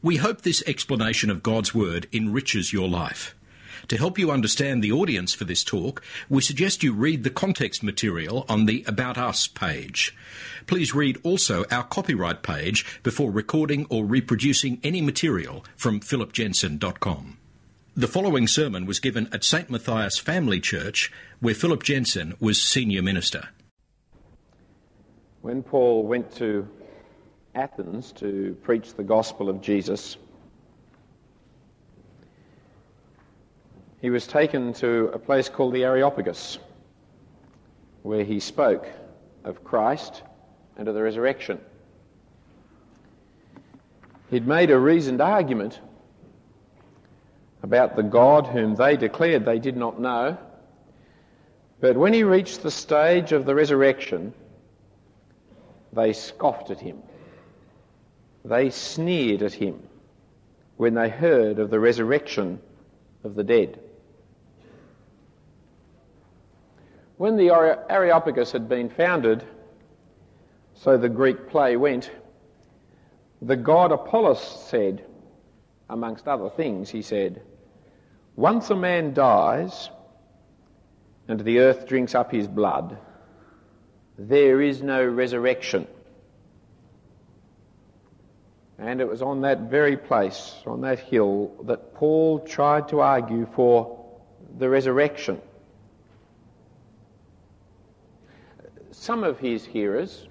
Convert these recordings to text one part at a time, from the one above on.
We hope this explanation of God's Word enriches your life. To help you understand the audience for this talk, we suggest you read the context material on the About Us page. Please read also our copyright page before recording or reproducing any material from philipjensen.com. The following sermon was given at St. Matthias Family Church, where Philip Jensen was senior minister. When Paul went to Athens to preach the gospel of Jesus, he was taken to a place called the Areopagus, where he spoke of Christ and of the resurrection. He'd made a reasoned argument about the God whom they declared they did not know, but when he reached the stage of the resurrection, they scoffed at him. They sneered at him when they heard of the resurrection of the dead. When the Areopagus had been founded, so the Greek play went, the god Apollos said, amongst other things, he said, "Once a man dies and the earth drinks up his blood, there is no resurrection." And it was on that very place, on that hill, that Paul tried to argue for the resurrection. Some of his hearers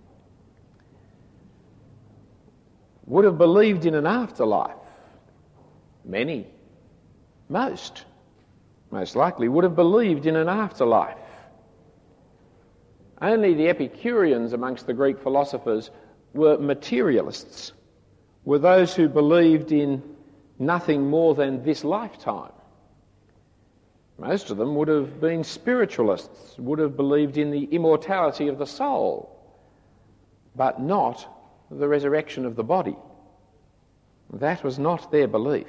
would have believed in an afterlife. Many, most likely, would have believed in an afterlife. Only the Epicureans amongst the Greek philosophers were materialists, were those who believed in nothing more than this lifetime. Most of them would have been spiritualists, would have believed in the immortality of the soul, but not the resurrection of the body. That was not their belief.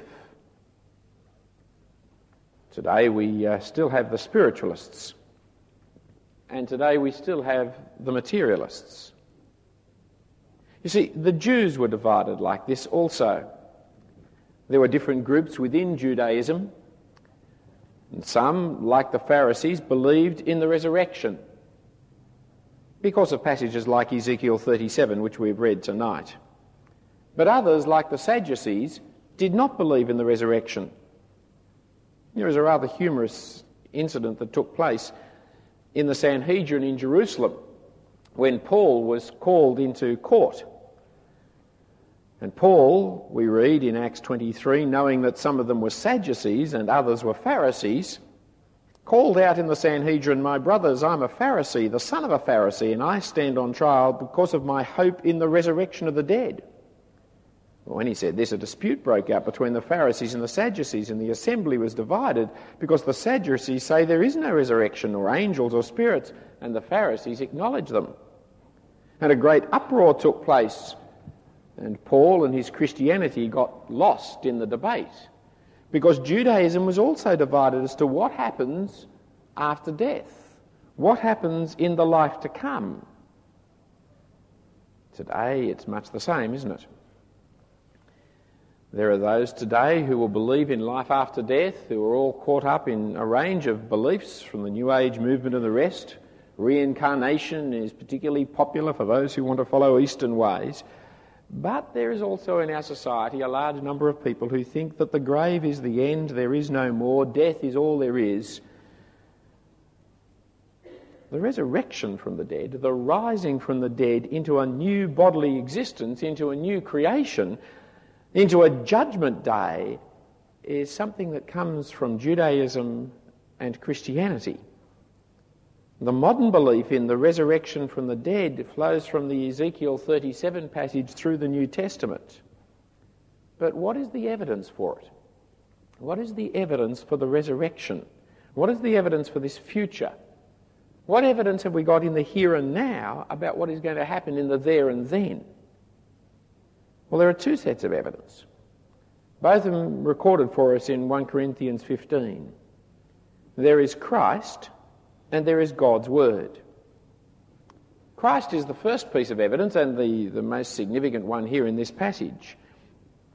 Today we still have the spiritualists, and today we still have the materialists. You see, the Jews were divided like this also. There were different groups within Judaism, and some, like the Pharisees, believed in the resurrection because of passages like Ezekiel 37, which we've read tonight. But others, like the Sadducees, did not believe in the resurrection. There is a rather humorous incident that took place in the Sanhedrin in Jerusalem when Paul was called into court. And Paul, we read in Acts 23, knowing that some of them were Sadducees and others were Pharisees, called out in the Sanhedrin, "My brothers, I'm a Pharisee, the son of a Pharisee, and I stand on trial because of my hope in the resurrection of the dead." When he said this, a dispute broke out between the Pharisees and the Sadducees, and the assembly was divided because the Sadducees say there is no resurrection or angels or spirits, and the Pharisees acknowledge them. And a great uproar took place, and Paul and his Christianity got lost in the debate because Judaism was also divided as to what happens after death, what happens in the life to come. Today it's much the same, isn't it? There are those today who will believe in life after death, who are all caught up in a range of beliefs from the New Age movement and the rest. Reincarnation is particularly popular for those who want to follow Eastern ways. But there is also in our society a large number of people who think that the grave is the end, there is no more, death is all there is. The resurrection from the dead, the rising from the dead into a new bodily existence, into a new creation, into a judgment day, is something that comes from Judaism and Christianity. The modern belief in the resurrection from the dead flows from the Ezekiel 37 passage through the New Testament. But what is the evidence for it? What is the evidence for the resurrection? What is the evidence for this future? What evidence have we got in the here and now about what is going to happen in the there and then? Well, there are two sets of evidence, both of them recorded for us in 1 Corinthians 15. There is Christ and there is God's Word. Christ is the first piece of evidence and the most significant one here in this passage.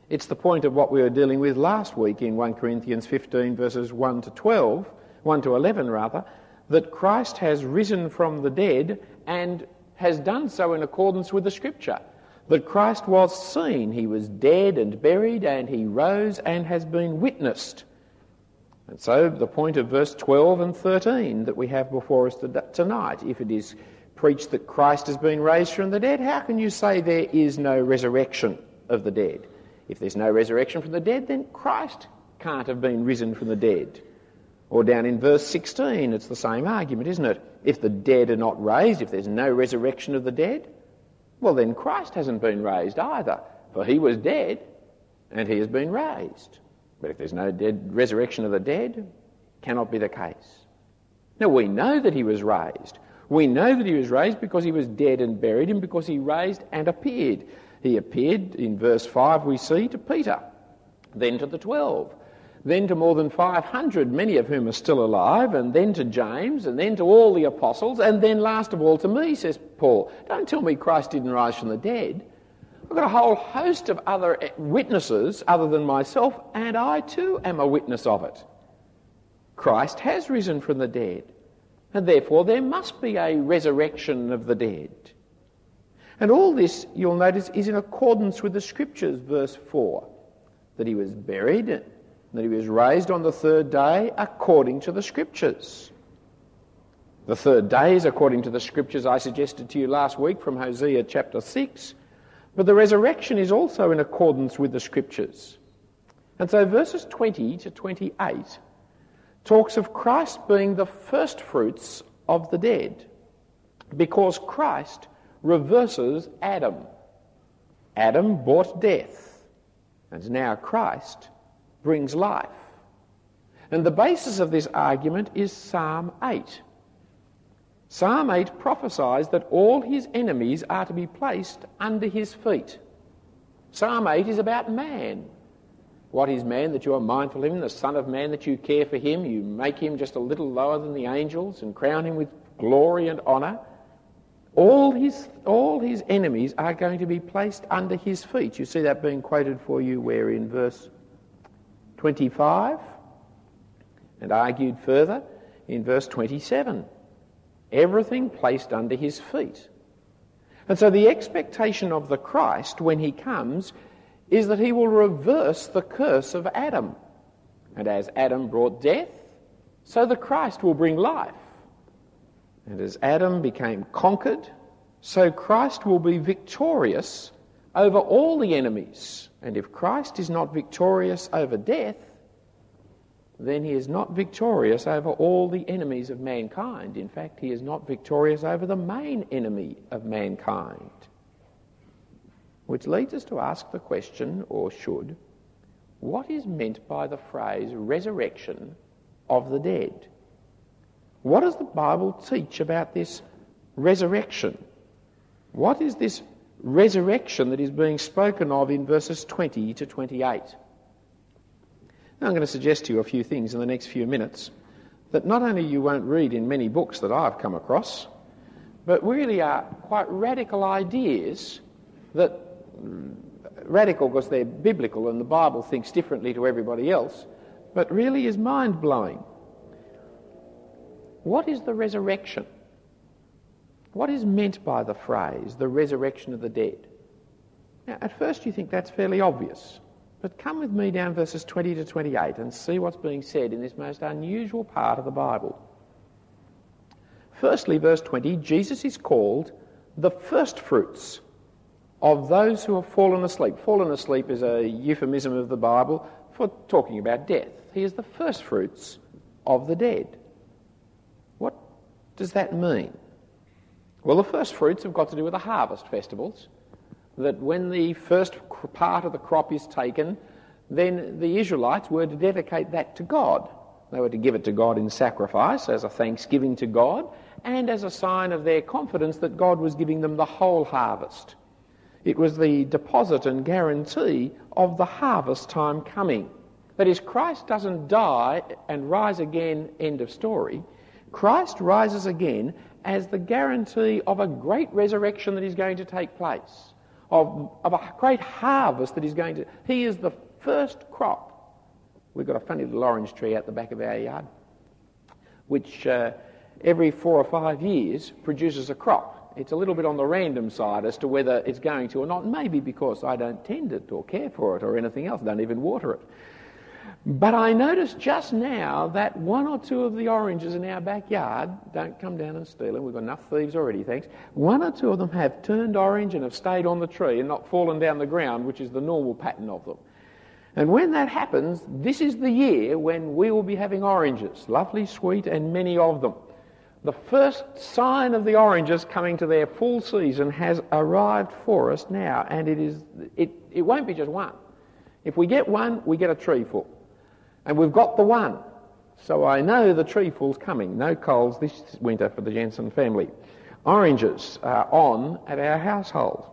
It's the point of what we were dealing with last week in 1 Corinthians 15 verses 1 to 11 rather, that Christ has risen from the dead and has done so in accordance with the Scripture. That Christ was seen, he was dead and buried, and he rose and has been witnessed. And so the point of verse 12 and 13 that we have before us tonight, if it is preached that Christ has been raised from the dead, how can you say there is no resurrection of the dead? If there's no resurrection from the dead, then Christ can't have been risen from the dead. Or down in verse 16, it's the same argument, isn't it? If the dead are not raised, if there's no resurrection of the dead, well then Christ hasn't been raised either, for he was dead and he has been raised. But if there's no resurrection of the dead, cannot be the case. Now we know that he was raised. We know that he was raised because he was dead and buried, and because he raised and appeared. He appeared, in verse 5 we see, to Peter, then to the 12, then to more than 500, many of whom are still alive, and then to James, and then to all the apostles, and then last of all to me, says Paul. Don't tell me Christ didn't rise from the dead. I've got a whole host of other witnesses other than myself, and I too am a witness of it. Christ has risen from the dead, and therefore there must be a resurrection of the dead. And all this, you'll notice, is in accordance with the Scriptures, verse 4, that he was buried, that he was raised on the third day according to the Scriptures. The third day is according to the Scriptures I suggested to you last week from Hosea chapter 6, but the resurrection is also in accordance with the Scriptures. And so verses 20 to 28 talks of Christ being the first fruits of the dead, because Christ reverses Adam. Adam brought death, and now Christ brings life. And the basis of this argument is Psalm 8. Psalm 8 prophesies that all his enemies are to be placed under his feet. Psalm 8 is about man. What is man that you are mindful of him, the Son of Man that you care for him? You make him just a little lower than the angels and crown him with glory and honour. All his enemies are going to be placed under his feet. You see that being quoted for you where in verse 25, and argued further in verse 27. Everything placed under his feet. And so the expectation of the Christ when he comes is that he will reverse the curse of Adam. And as Adam brought death, so the Christ will bring life. And as Adam became conquered, so Christ will be victorious over all the enemies. And if Christ is not victorious over death, then he is not victorious over all the enemies of mankind. In fact, he is not victorious over the main enemy of mankind. Which leads us to ask the question, or should, what is meant by the phrase resurrection of the dead? What does the Bible teach about this resurrection? What is this resurrection that is being spoken of in verses 20 to 28? Now I'm going to suggest to you a few things in the next few minutes that not only you won't read in many books that I've come across, but really are quite radical ideas that, radical because they're biblical and the Bible thinks differently to everybody else, but really is mind-blowing. What is the resurrection? What is meant by the phrase, the resurrection of the dead? Now, at first you think that's fairly obvious, but come with me down verses 20 to 28 and see what's being said in this most unusual part of the Bible. Firstly, verse 20, Jesus is called the first fruits of those who have fallen asleep. Fallen asleep is a euphemism of the Bible for talking about death. He is the first fruits of the dead. What does that mean? Well, the first fruits have got to do with the harvest festivals, that when the first part of the crop is taken, then the Israelites were to dedicate that to God. They were to give it to God in sacrifice as a thanksgiving to God and as a sign of their confidence that God was giving them the whole harvest. It was the deposit and guarantee of the harvest time coming. That is, Christ doesn't die and rise again, end of story. Christ rises again as the guarantee of a great resurrection that is going to take place. of a great harvest that is going to... He is the first crop. We've got a funny little orange tree out the back of our yard, which every 4 or 5 years produces a crop. It's a little bit on the random side as to whether it's going to or not, maybe because I don't tend it or care for it or anything else, don't even water it. But I noticed just now that 1 or 2 of the oranges in our backyard, don't come down and steal them, we've got enough thieves already, thanks, 1 or 2 of them have turned orange and have stayed on the tree and not fallen down the ground, which is the normal pattern of them. And when that happens, this is the year when we will be having oranges, lovely, sweet, and many of them. The first sign of the oranges coming to their full season has arrived for us now, and it won't be just one. If we get one, we get a tree full. And we've got the one. So I know the tree full's coming. No coals this winter for the Jensen family. Oranges are on at our household.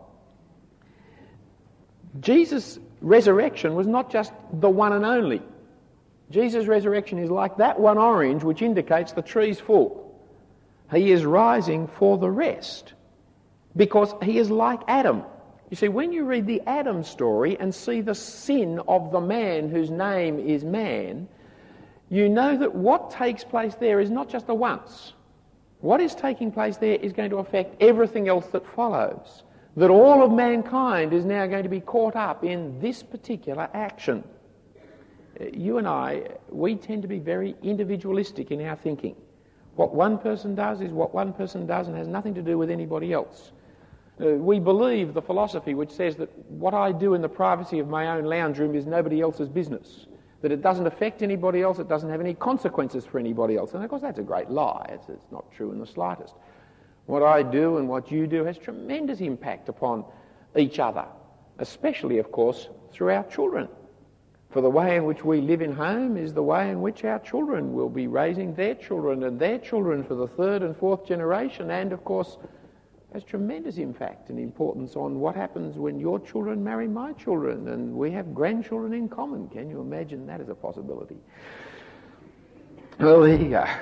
Jesus' resurrection was not just the one and only. Jesus' resurrection is like that one orange which indicates the tree's full. He is rising for the rest because he is like Adam. You see, when you read the Adam story and see the sin of the man whose name is man, you know that what takes place there is not just a once. What is taking place there is going to affect everything else that follows. That all of mankind is now going to be caught up in this particular action. You and I, we tend to be very individualistic in our thinking. What one person does is what one person does and has nothing to do with anybody else. We believe the philosophy which says that what I do in the privacy of my own lounge room is nobody else's business, that it doesn't affect anybody else, it doesn't have any consequences for anybody else. And of course that's a great lie. It's not true in the slightest. What I do and what you do has tremendous impact upon each other, especially, of course, through our children. For the way in which we live in home is the way in which our children will be raising their children and their children for the 3rd and 4th generation, and, of course, has tremendous impact and importance on what happens when your children marry my children and we have grandchildren in common. Can you imagine that as a possibility? Well, there you go.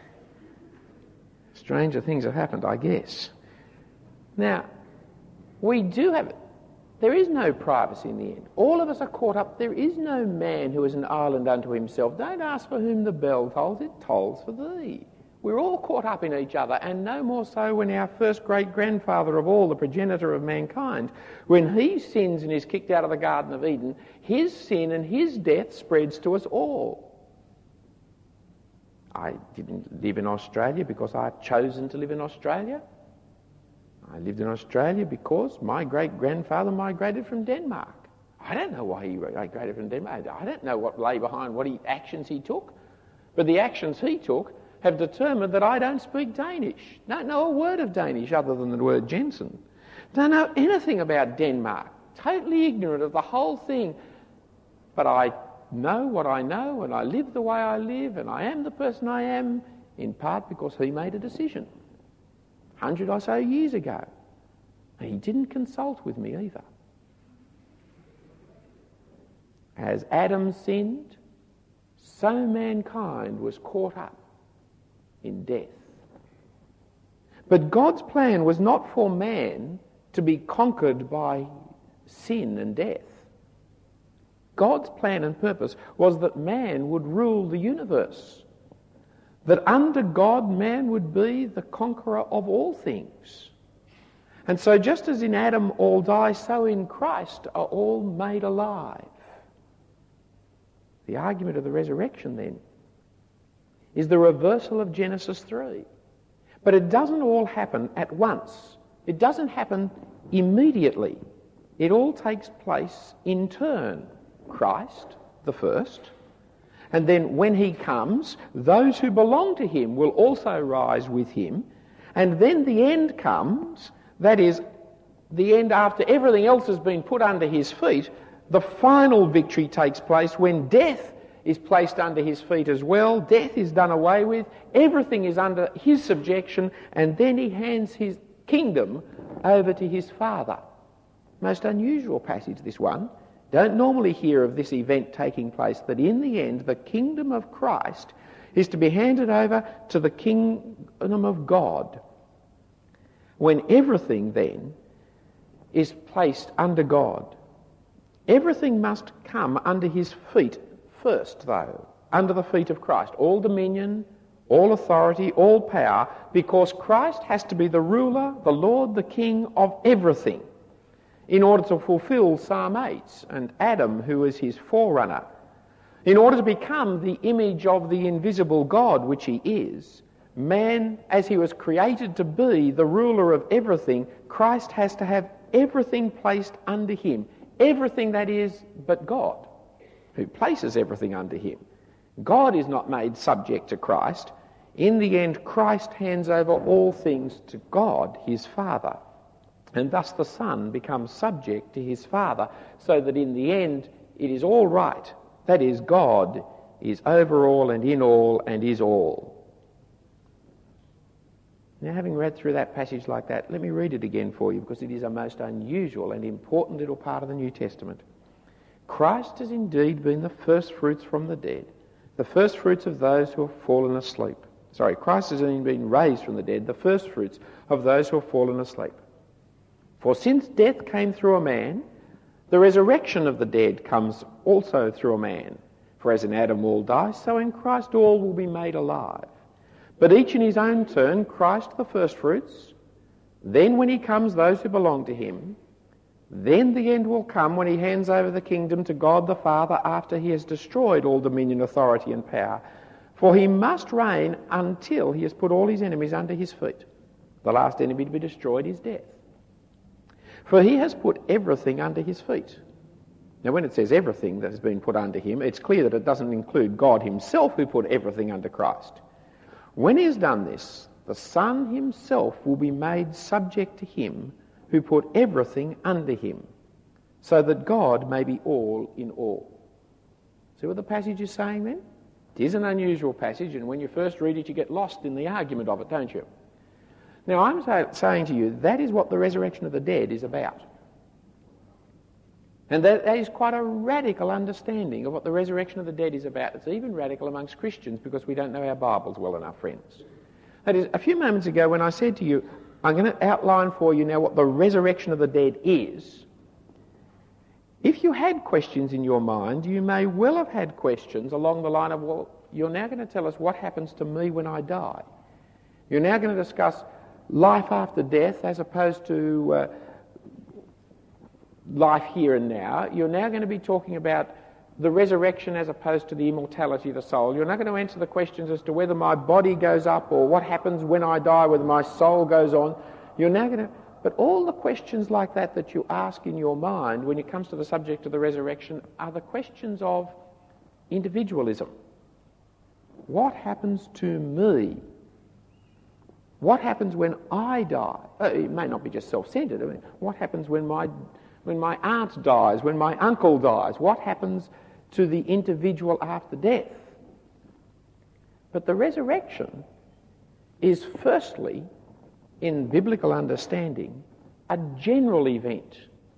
Stranger things have happened, I guess. Now, we do have it. There is no privacy in the end. All of us are caught up. There is no man who is an island unto himself. Don't ask for whom the bell tolls, it tolls for thee. We're all caught up in each other, and no more so when our first great-grandfather of all, the progenitor of mankind, when he sins and is kicked out of the Garden of Eden, his sin and his death spreads to us all. I didn't live in Australia because I'd chosen to live in Australia. I lived in Australia because my great-grandfather migrated from Denmark. I don't know why he migrated from Denmark. I don't know what lay behind actions he took, but the actions he took have determined that I don't speak Danish. Don't know a word of Danish other than the word Jensen. Don't know anything about Denmark. Totally ignorant of the whole thing. But I know what I know, and I live the way I live, and I am the person I am, in part because he made a decision 100 or so years ago. He didn't consult with me either. As Adam sinned, so mankind was caught up in death. But God's plan was not for man to be conquered by sin and death. God's plan and purpose was that man would rule the universe, that under God man would be the conqueror of all things. And so just as in Adam all die, so in Christ are all made alive. The argument of the resurrection then is the reversal of Genesis 3. But it doesn't all happen at once. It doesn't happen immediately. It all takes place in turn. Christ, the first, and then when he comes, those who belong to him will also rise with him, and then the end comes, that is, the end after everything else has been put under his feet. The final victory takes place when death is placed under his feet as well. Death is done away with. Everything is under his subjection, and then he hands his kingdom over to his Father. Most unusual passage, this one. Don't normally hear of this event taking place, that in the end the kingdom of Christ is to be handed over to the kingdom of God. When everything then is placed under God. Everything must come under his feet first, though, under the feet of Christ. All dominion, all authority, all power, because Christ has to be the ruler, the Lord, the King of everything in order to fulfill Psalm 8 and Adam, who is his forerunner. In order to become the image of the invisible God, which he is, man, as he was created to be the ruler of everything, Christ has to have everything placed under him. Everything, that is, but God, who places everything under him. God is not made subject to Christ. In the end, Christ hands over all things to God, his Father. And thus the Son becomes subject to his Father, so that in the end it is all right. That is, God is over all and in all and is all. Now, having read through that passage like that, let me read it again for you, because it is a most unusual and important little part of the New Testament. Christ has indeed been the first fruits from the dead, the first fruits of those who have fallen asleep. Christ has been raised from the dead, the first fruits of those who have fallen asleep. For since death came through a man, the resurrection of the dead comes also through a man. For as in Adam all die, so in Christ all will be made alive. But each in his own turn, Christ the firstfruits, then when he comes, those who belong to him, then the end will come when he hands over the kingdom to God the Father after he has destroyed all dominion, authority and power. For he must reign until he has put all his enemies under his feet. The last enemy to be destroyed is death. For he has put everything under his feet. Now, when it says everything that has been put under him, it's clear that it doesn't include God himself, who put everything under Christ. When he has done this, the Son himself will be made subject to him who put everything under him, so that God may be all in all. See what the passage is saying then? It is an unusual passage, and when you first read it, you get lost in the argument of it, don't you? Now, I'm saying to you, that is what the resurrection of the dead is about. And that is quite a radical understanding of what the resurrection of the dead is about. It's even radical amongst Christians because we don't know our Bibles well enough, friends. That is, a few moments ago when I said to you, I'm going to outline for you now what the resurrection of the dead is. If you had questions in your mind, you may well have had questions along the line of, well, you're now going to tell us what happens to me when I die. You're now going to discuss life after death as opposed to life here and now. You're now going to be talking about the resurrection as opposed to the immortality of the soul. You're not going to answer the questions as to whether my body goes up or what happens when I die, whether my soul goes on. You're now going to... But all the questions like that you ask in your mind when it comes to the subject of the resurrection are the questions of individualism. What happens to me? What happens when I die? It may not be just self-centered. I mean, what happens when my aunt dies, when my uncle dies? What happens to the individual after death? But the resurrection is firstly, in biblical understanding, a general event.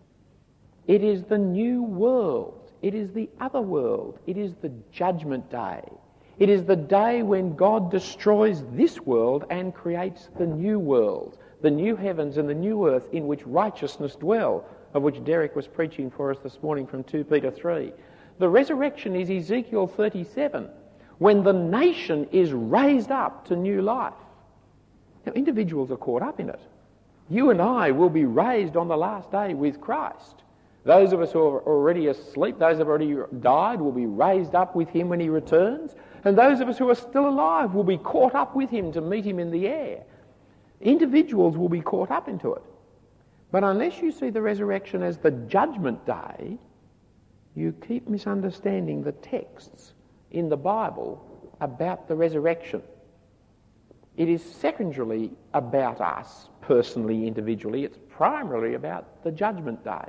It is the new world. It is the other world. It is the judgment day. It is the day when God destroys this world and creates the new world, the new heavens and the new earth in which righteousness dwell, of which Derek was preaching for us this morning from 2 Peter 3. The resurrection is Ezekiel 37, when the nation is raised up to new life. Now, individuals are caught up in it. You and I will be raised on the last day with Christ. Those of us who are already asleep, those who have already died, will be raised up with him when he returns. And those of us who are still alive will be caught up with him to meet him in the air. Individuals will be caught up into it. But unless you see the resurrection as the judgment day, you keep misunderstanding the texts in the Bible about the resurrection. It is secondarily about us, personally, individually. It's primarily about the judgment day.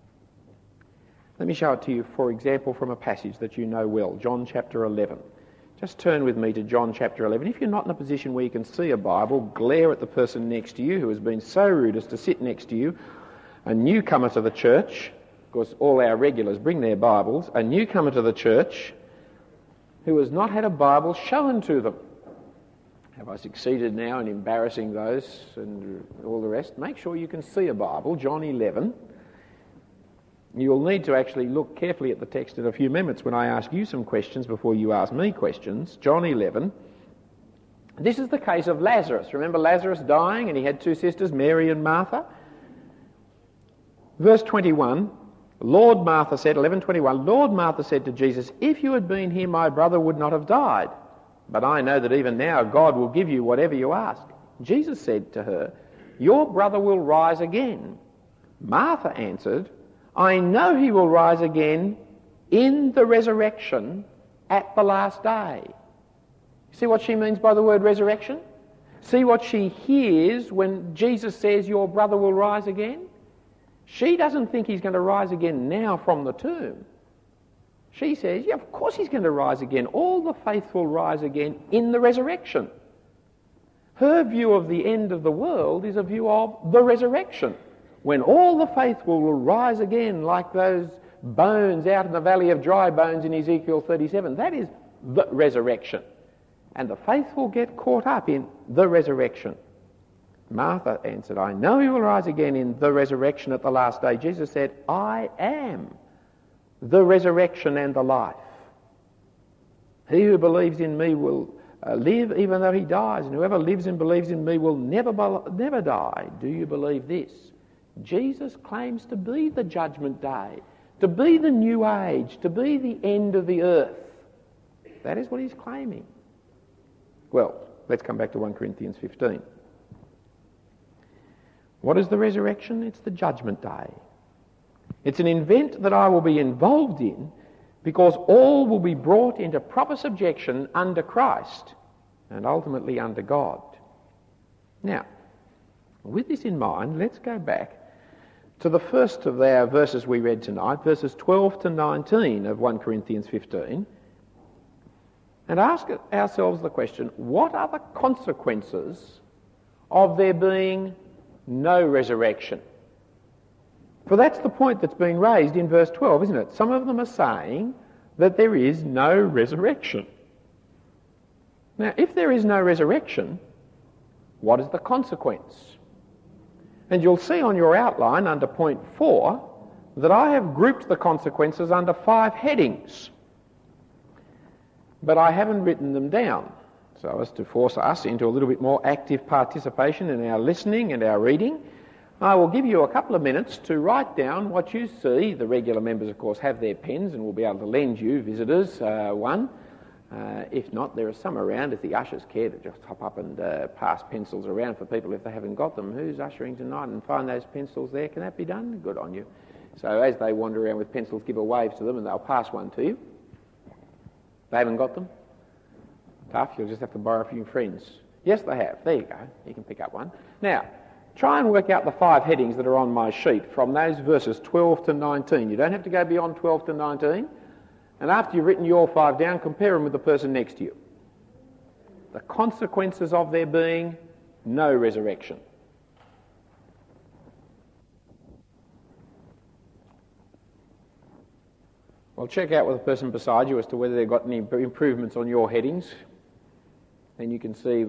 Let me show it to you, for example, from a passage that you know well, John chapter 11. Just turn with me to John chapter 11. If you're not in a position where you can see a Bible, glare at the person next to you who has been so rude as to sit next to you, a newcomer to the church. Of course, all our regulars bring their Bibles. A newcomer to the church who has not had a Bible shown to them. Have I succeeded now in embarrassing those and all the rest? Make sure you can see a Bible, John 11. You'll need to actually look carefully at the text in a few minutes when I ask you some questions before you ask me questions. John 11. This is the case of Lazarus. Remember Lazarus dying, and he had two sisters, Mary and Martha? Verse 21, Lord Martha said, 11:21, Lord Martha said to Jesus, if you had been here, my brother would not have died. But I know that even now God will give you whatever you ask. Jesus said to her, your brother will rise again. Martha answered, I know he will rise again in the resurrection at the last day. See what she means by the word resurrection? See what she hears when Jesus says your brother will rise again? She doesn't think he's going to rise again now from the tomb. She says, yeah, of course he's going to rise again. All the faithful rise again in the resurrection. Her view of the end of the world is a view of the resurrection, when all the faithful will rise again like those bones out in the valley of dry bones in Ezekiel 37. That is the resurrection. And the faithful get caught up in the resurrection. Martha answered, I know he will rise again in the resurrection at the last day. Jesus said, I am the resurrection and the life. He who believes in me will live even though he dies, and whoever lives and believes in me will never die. Do you believe this? Jesus claims to be the judgment day, to be the new age, to be the end of the earth. That is what he's claiming. Well, let's come back to 1 Corinthians 15. What is the resurrection? It's the judgment day. It's an event that I will be involved in because all will be brought into proper subjection under Christ and ultimately under God. Now, with this in mind, let's go back to the first of our verses we read tonight, verses 12 to 19 of 1 Corinthians 15, and ask ourselves the question, what are the consequences of there being no resurrection? For that's the point that's being raised in verse 12, isn't it? Some of them are saying that there is no resurrection. Now, if there is no resurrection, what is the consequence? And you'll see on your outline under point 4 that I have grouped the consequences under 5 headings. But I haven't written them down so as to force us into a little bit more active participation in our listening and our reading. I will give you a couple of minutes to write down what you see. The regular members, of course, have their pens and will be able to lend you, visitors, one. If not, there are some around if the ushers care to just hop up and pass pencils around for people if they haven't got them. Who's ushering tonight and find those pencils there? Can that be done? Good on you. So as they wander around with pencils, give a wave to them and they'll pass one to you. They haven't got them? Tough, you'll just have to borrow from your friends. Yes, they have. There you go. You can pick up one. Now, try and work out the 5 headings that are on my sheet from those verses 12 to 19. You don't have to go beyond 12 to 19. And after you've written your 5 down, compare them with the person next to you. The consequences of there being no resurrection. Well, check out with the person beside you as to whether they've got any improvements on your headings. And you can see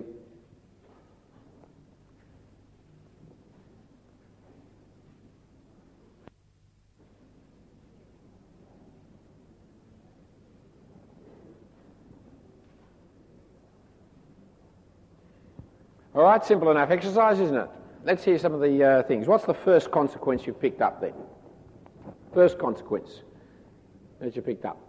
all right, simple enough exercise, isn't it? Let's hear some of the things. What's the first consequence you've picked up then? First consequence that you picked up.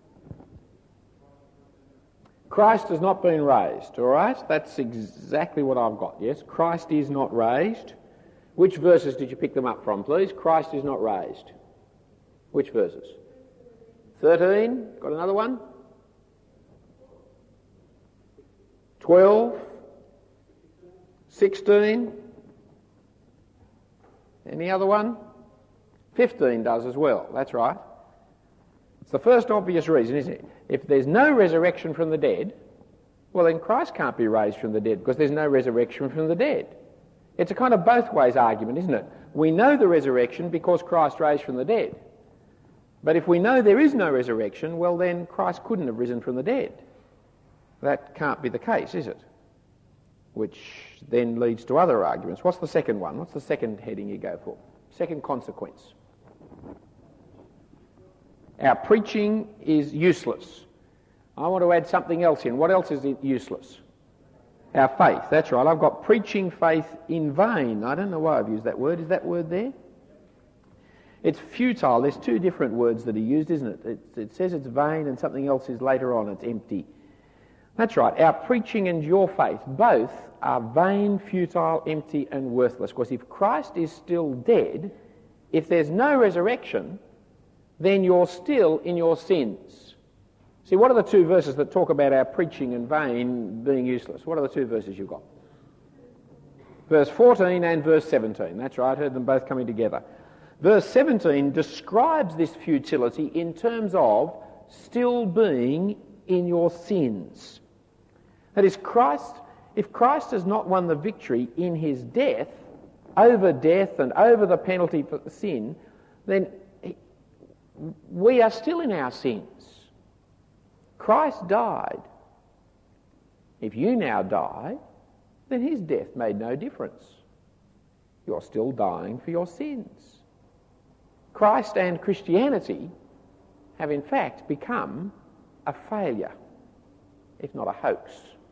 Christ has not been raised, all right? That's exactly what I've got, yes? Christ is not raised. Which verses did you pick them up from, please? Christ is not raised. Which verses? 13. Got another one? 12. 16. Any other one? 15 does as well. That's right. It's the first obvious reason, isn't it? If there's no resurrection from the dead, well then Christ can't be raised from the dead because there's no resurrection from the dead. It's a kind of both ways argument, isn't it? We know the resurrection because Christ raised from the dead. But if we know there is no resurrection, well then Christ couldn't have risen from the dead. That can't be the case, is it? which then leads to other arguments. What's the second one? What's the second heading you go for? Second consequence. Our preaching is useless. I want to add something else in. What else is useless? Our faith. That's right. I've got preaching faith in vain. I don't know why I've used that word. Is that word there? It's futile. There's two different words that are used, isn't it? It says it's vain and something else is later on. It's empty. That's right. Our preaching and your faith, both are vain, futile, empty and worthless. Because if Christ is still dead, if there's no resurrection, then you're still in your sins. See, what are the two verses that talk about our preaching in vain being useless? What are the two verses you've got? Verse 14 and verse 17. That's right, I heard them both coming together. Verse 17 describes this futility in terms of still being in your sins. That is, if Christ has not won the victory in his death over the penalty for sin, then we are still in our sins. Christ died. If you now die, then his death made no difference. You're still dying for your sins. Christ and Christianity have in fact become a failure, if not a hoax.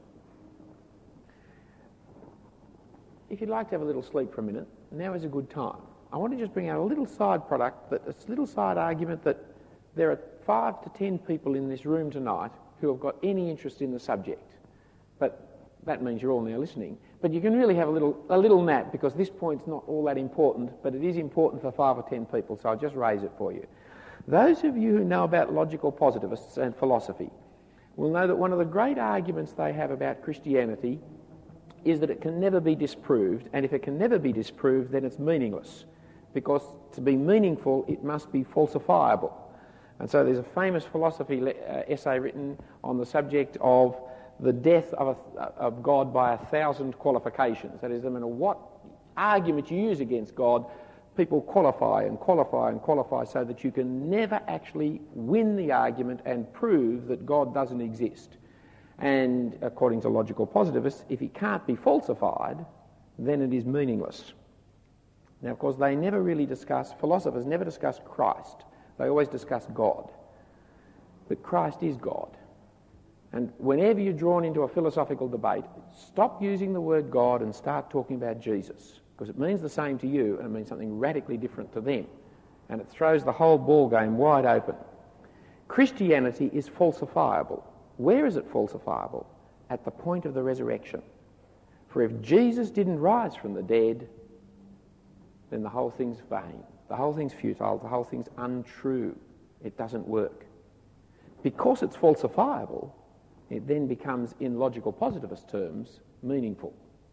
If you'd like to have a little sleep for a minute, now is a good time. I want to just bring out a little side product, a little side argument that there are 5 to 10 people in this room tonight who have got any interest in the subject. But that means you're all now listening. But you can really have a little nap, because this point's not all that important, but it is important for 5 or 10 people, so I'll just raise it for you. Those of you who know about logical positivists and philosophy will know that one of the great arguments they have about Christianity is that it can never be disproved, and if it can never be disproved, then it's meaningless, because to be meaningful, it must be falsifiable. And so there's a famous philosophy essay written on the subject of the death of God by 1,000 qualifications. That is, no matter what argument you use against God, people qualify and qualify and qualify so that you can never actually win the argument and prove that God doesn't exist. And according to logical positivists, if he can't be falsified, then it is meaningless. Now, of course, philosophers never discuss Christ. They always discuss God. But Christ is God. And whenever you're drawn into a philosophical debate, stop using the word God and start talking about Jesus, because it means the same to you and it means something radically different to them. And it throws the whole ball game wide open. Christianity is falsifiable. Where is it falsifiable? At the point of the resurrection. For if Jesus didn't rise from the dead, then the whole thing's vain. The whole thing's futile. The whole thing's untrue. It doesn't work. Because it's falsifiable, it then becomes, in logical positivist terms, meaningful.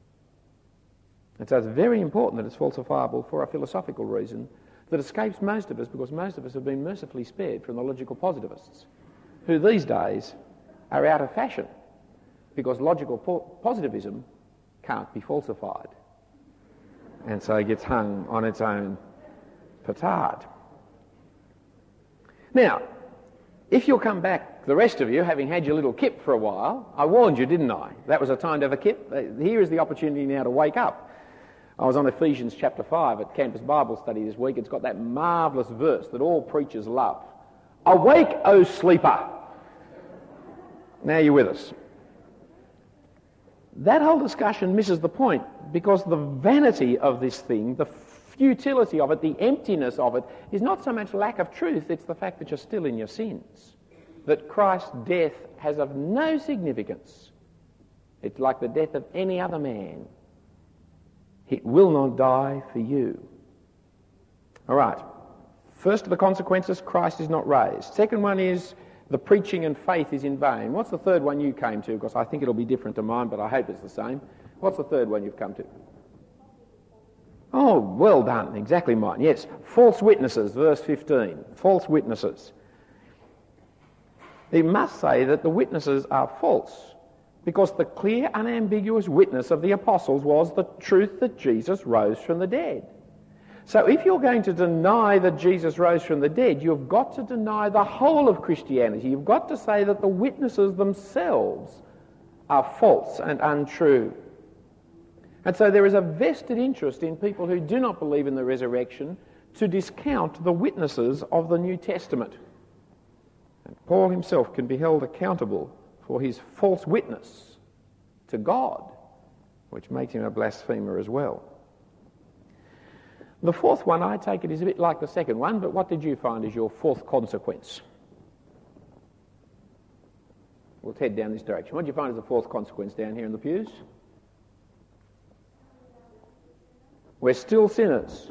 And so it's very important that it's falsifiable for a philosophical reason that escapes most of us, because most of us have been mercifully spared from the logical positivists, who these days are out of fashion, because logical positivism can't be falsified. And so it gets hung on its own petard. Now, if you'll come back, the rest of you, having had your little kip for a while, I warned you, didn't I? That was a time to have a kip. Here is the opportunity now to wake up. I was on Ephesians chapter 5 at Campus Bible Study this week. It's got that marvellous verse that all preachers love. Awake, O sleeper! Now you're with us. That whole discussion misses the point, because the vanity of this thing, the futility of it, the emptiness of it, is not so much lack of truth, it's the fact that you're still in your sins. That Christ's death has of no significance. It's like the death of any other man. It will not die for you. All right. First of the consequences, Christ is not raised. Second one is the preaching and faith is in vain. What's the third one you came to? Because I think it'll be different to mine, but I hope it's the same. What's the third one you've come to? Oh, well done. Exactly mine. Yes. False witnesses, verse 15. False witnesses. He must say that the witnesses are false, because the clear, unambiguous witness of the apostles was the truth that Jesus rose from the dead. So if you're going to deny that Jesus rose from the dead, you've got to deny the whole of Christianity. You've got to say that the witnesses themselves are false and untrue. And so there is a vested interest in people who do not believe in the resurrection to discount the witnesses of the New Testament. And Paul himself can be held accountable for his false witness to God, which makes him a blasphemer as well. The fourth one, I take it, is a bit like the second one, but what did you find as your fourth consequence? We'll head down this direction. What did you find as the fourth consequence down here in the pews? We're still sinners.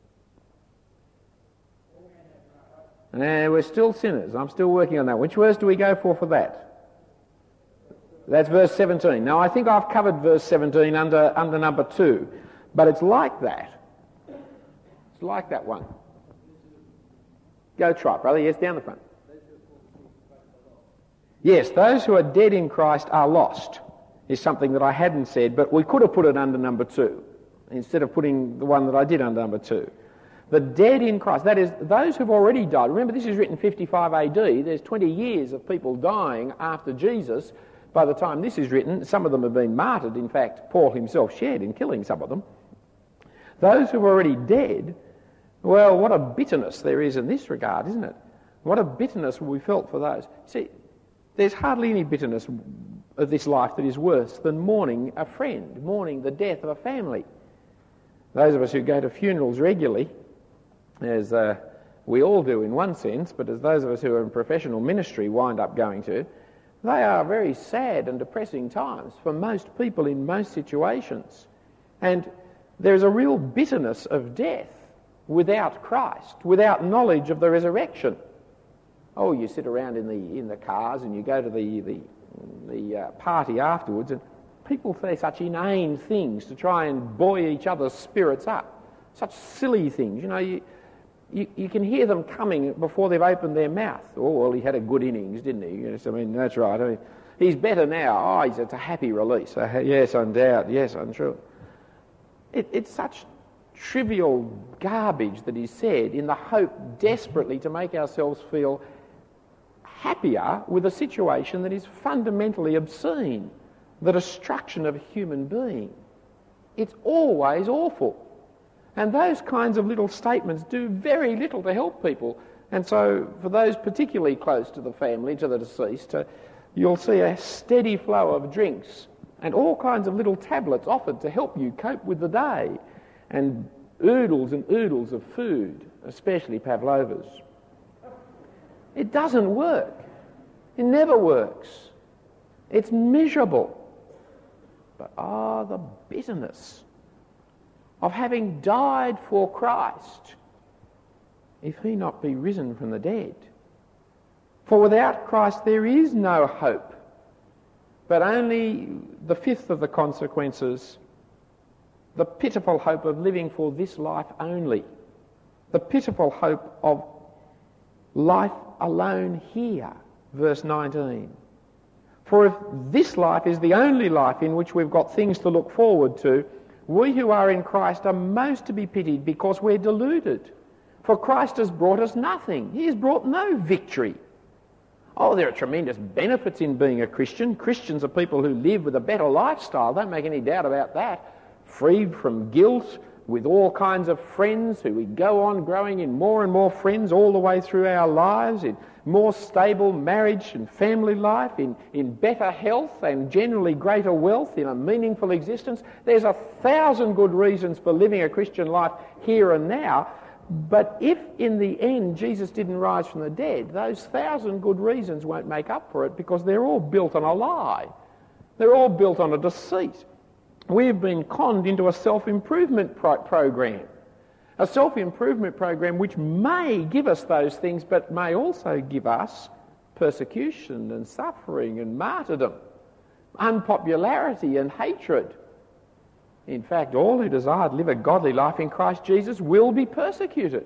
We're still sinners. I'm still working on that. Which verse do we go for that? That's verse 17. Now, I think I've covered verse 17 under number 2, but it's like that. It's like that one. Go try, brother. Yes, down the front. Yes, those who are dead in Christ are lost, is something that I hadn't said, but we could have put it under number 2, instead of putting the one that I did under number 2. The dead in Christ, that is, those who've already died. Remember, this is written 55 AD. There's 20 years of people dying after Jesus. By the time this is written, some of them have been martyred. In fact, Paul himself shared in killing some of them. Those who are already dead, well, what a bitterness there is in this regard, isn't it? What a bitterness will be felt for those. See, there's hardly any bitterness of this life that is worse than mourning a friend, mourning the death of a family. Those of us who go to funerals regularly, as we all do in one sense, but as those of us who are in professional ministry wind up going to, they are very sad and depressing times for most people in most situations. And there's a real bitterness of death without Christ, without knowledge of the resurrection. Oh, you sit around in the cars and you go to the party afterwards, and people say such inane things to try and buoy each other's spirits up. Such silly things. You know, you can hear them coming before they've opened their mouth. Oh, well, he had a good innings, didn't he? Yes, I mean, that's right. I mean, he's better now. Oh, it's a happy release. Yes, undoubted. Yes, I'm sure. It's such trivial garbage that is said in the hope desperately to make ourselves feel happier with a situation that is fundamentally obscene, the destruction of a human being. It's always awful. And those kinds of little statements do very little to help people. And so for those particularly close to the family, to the deceased, you'll see a steady flow of drinks and all kinds of little tablets offered to help you cope with the day, and oodles and oodles of food, especially pavlovas. It doesn't work. It never works. It's miserable. But the bitterness of having died for Christ, if he not be risen from the dead. For without Christ there is no hope, but only the fifth of the consequences, the pitiful hope of living for this life only, the pitiful hope of life alone here, verse 19. For if this life is the only life in which we've got things to look forward to, we who are in Christ are most to be pitied because we're deluded. For Christ has brought us nothing. He has brought no victory. Oh, there are tremendous benefits in being a Christian. Christians are people who live with a better lifestyle. Don't make any doubt about that. Freed from guilt, with all kinds of friends who we go on growing in more and more friends all the way through our lives, in more stable marriage and family life, in better health and generally greater wealth, in a meaningful existence. There's 1,000 good reasons for living a Christian life here and now. But if in the end Jesus didn't rise from the dead, those 1,000 good reasons won't make up for it, because they're all built on a lie. They're all built on a deceit. We've been conned into a self-improvement program. A self-improvement program which may give us those things, but may also give us persecution and suffering and martyrdom, unpopularity and hatred. In fact, all who desire to live a godly life in Christ Jesus will be persecuted.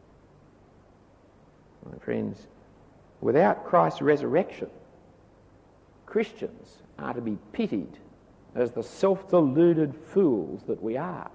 My friends, without Christ's resurrection, Christians are to be pitied as the self-deluded fools that we are.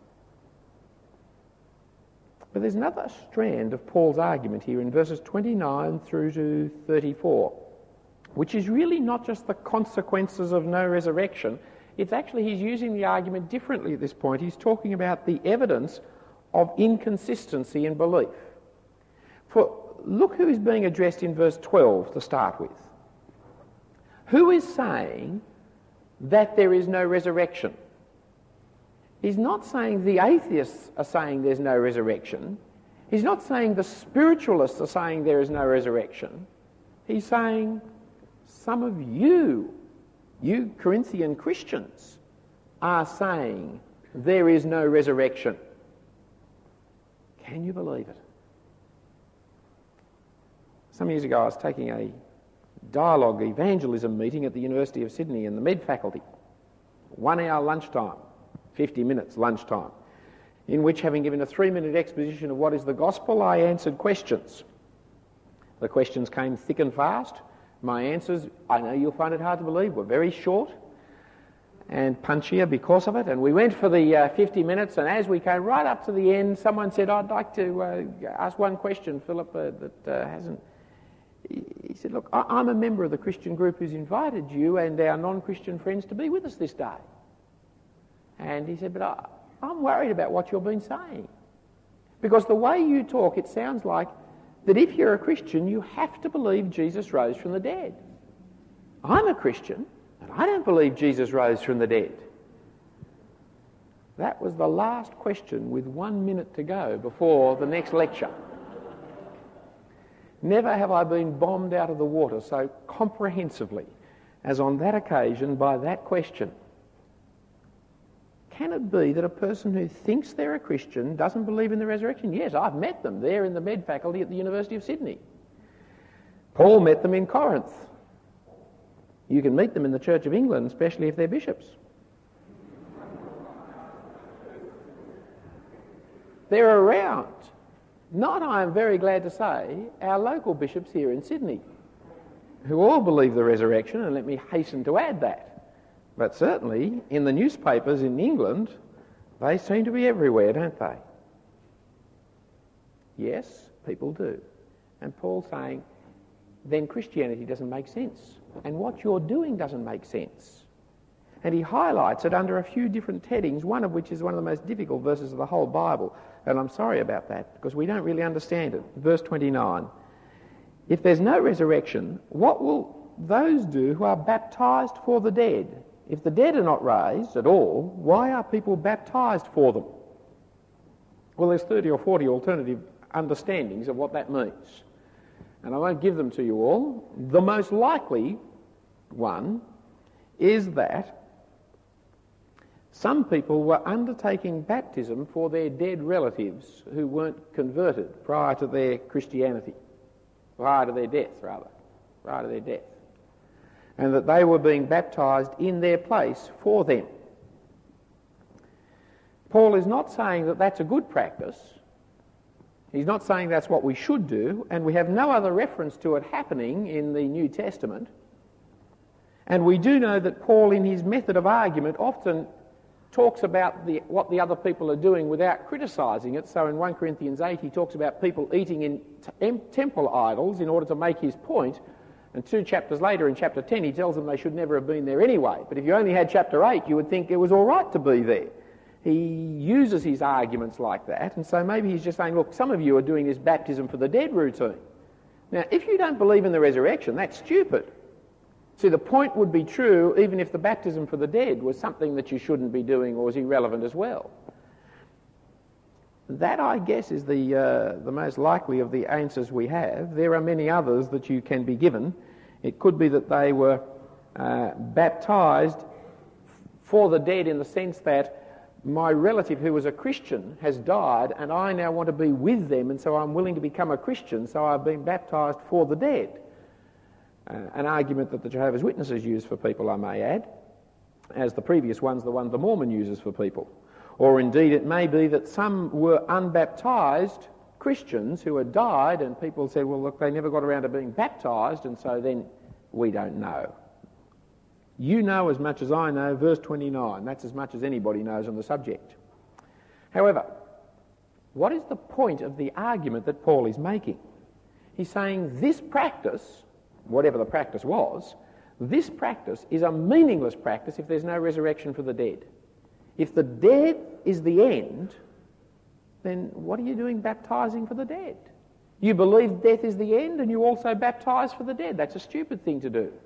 But there's another strand of Paul's argument here in verses 29 through to 34, which is really not just the consequences of no resurrection. It's actually, he's using the argument differently at this point. He's talking about the evidence of inconsistency in belief. For look who is being addressed in verse 12 to start with. Who is saying that there is no resurrection? He's not saying the atheists are saying there's no resurrection. He's not saying the spiritualists are saying there is no resurrection. He's saying some of you Corinthian Christians, are saying there is no resurrection. Can you believe it? Some years ago I was taking a dialogue evangelism meeting at the University of Sydney in the Med faculty. 1 hour lunchtime, 50 minutes lunchtime, in which, having given a 3-minute exposition of what is the gospel, I answered questions. The questions came thick and fast. My answers, I know you'll find it hard to believe, were very short and punchier because of it. And we went for the 50 minutes, and as we came right up to the end, someone said, I'd like to ask one question, Philip, that hasn't... He said, look, I'm a member of the Christian group who's invited you and our non-Christian friends to be with us this day. And he said, but I'm worried about what you've been saying. Because the way you talk, it sounds like that if you're a Christian, you have to believe Jesus rose from the dead. I'm a Christian, and I don't believe Jesus rose from the dead. That was the last question with 1 minute to go before the next lecture. Never have I been bombed out of the water so comprehensively as on that occasion by that question. Can it be that a person who thinks they're a Christian doesn't believe in the resurrection? Yes, I've met them there in the Med faculty at the University of Sydney. Paul met them in Corinth. You can meet them in the Church of England, especially if they're bishops. They're around. Not, I am very glad to say, our local bishops here in Sydney, who all believe the resurrection, and let me hasten to add that. But certainly, in the newspapers in England, they seem to be everywhere, don't they? Yes, people do. And Paul's saying, then Christianity doesn't make sense. And what you're doing doesn't make sense. And he highlights it under a few different headings, one of which is one of the most difficult verses of the whole Bible. And I'm sorry about that, because we don't really understand it. Verse 29. If there's no resurrection, what will those do who are baptised for the dead? If the dead are not raised at all, why are people baptised for them? Well, there's 30 or 40 alternative understandings of what that means. And I won't give them to you all. The most likely one is that some people were undertaking baptism for their dead relatives who weren't converted prior to their Christianity, prior to their death. And that they were being baptised in their place for them. Paul is not saying that that's a good practice. He's not saying that's what we should do, and we have no other reference to it happening in the New Testament. And we do know that Paul, in his method of argument, often talks about what the other people are doing without criticising it. So in 1 Corinthians 8 he talks about people eating in temple idols in order to make his point. And 2 chapters later, in chapter 10, he tells them they should never have been there anyway. But if you only had chapter 8, you would think it was all right to be there. He uses his arguments like that, and so maybe he's just saying, look, some of you are doing this baptism for the dead routine. Now, if you don't believe in the resurrection, that's stupid. See, the point would be true even if the baptism for the dead was something that you shouldn't be doing or was irrelevant as well. That, I guess, is the most likely of the answers we have. There are many others that you can be given. It could be that they were baptised for the dead in the sense that my relative who was a Christian has died and I now want to be with them, and so I'm willing to become a Christian, so I've been baptised for the dead. An argument that the Jehovah's Witnesses use for people, I may add, as the previous one's the one the Mormon uses for people. Or indeed it may be that some were unbaptised Christians who had died, and people said, well, look, they never got around to being baptised, and so then we don't know. You know as much as I know, verse 29. That's as much as anybody knows on the subject. However, what is the point of the argument that Paul is making? He's saying this practice, whatever the practice was, This practice is a meaningless practice if there's no resurrection for the dead. If the dead is the end, then what are you doing baptising for the dead? You believe death is the end and you also baptise for the dead. That's a stupid thing to do.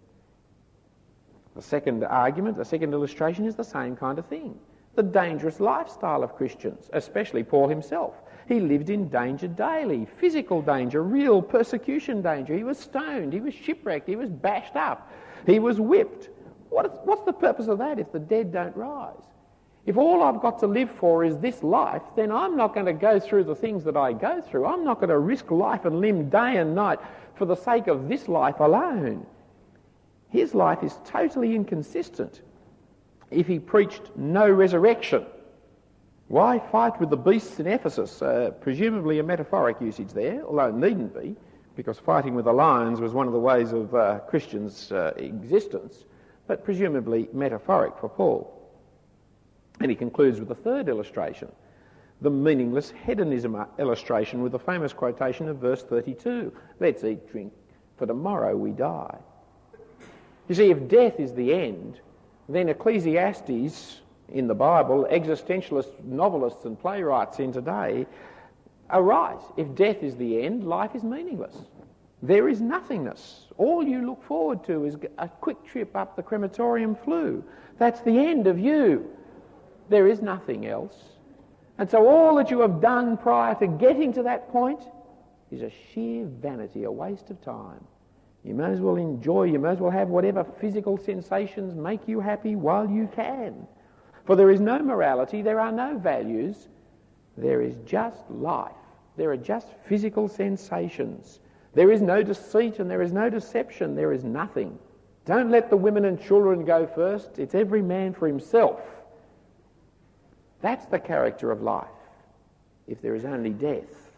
The second argument, the second illustration is the same kind of thing. The dangerous lifestyle of Christians, especially Paul himself. He lived in danger daily, physical danger, real persecution danger. He was stoned, he was shipwrecked, he was bashed up, he was whipped. What's the purpose of that if the dead don't rise? If all I've got to live for is this life, then I'm not going to go through the things that I go through. I'm not going to risk life and limb day and night for the sake of this life alone. His life is totally inconsistent if he preached no resurrection. Why fight with the beasts in Ephesus? Presumably a metaphoric usage there, although it needn't be, because fighting with the lions was one of the ways of Christians' existence, but presumably metaphoric for Paul. And he concludes with the third illustration, the meaningless hedonism illustration with the famous quotation of verse 32. Let's eat, drink, for tomorrow we die. You see, if death is the end, then Ecclesiastes in the Bible, existentialist novelists and playwrights in today are right. If death is the end, life is meaningless. There is nothingness. All you look forward to is a quick trip up the crematorium flue. That's the end of you. There is nothing else. And so all that you have done prior to getting to that point is a sheer vanity, a waste of time. You may as well enjoy, you may as well have whatever physical sensations make you happy while you can. For there is no morality, there are no values, there is just life. There are just physical sensations. There is no deceit and there is no deception, there is nothing. Don't let the women and children go first, it's every man for himself. That's the character of life, if there is only death.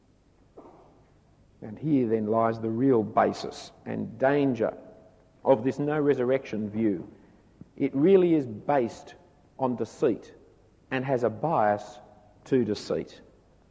And here then lies the real basis and danger of this no resurrection view. It really is based on deceit and has a bias to deceit.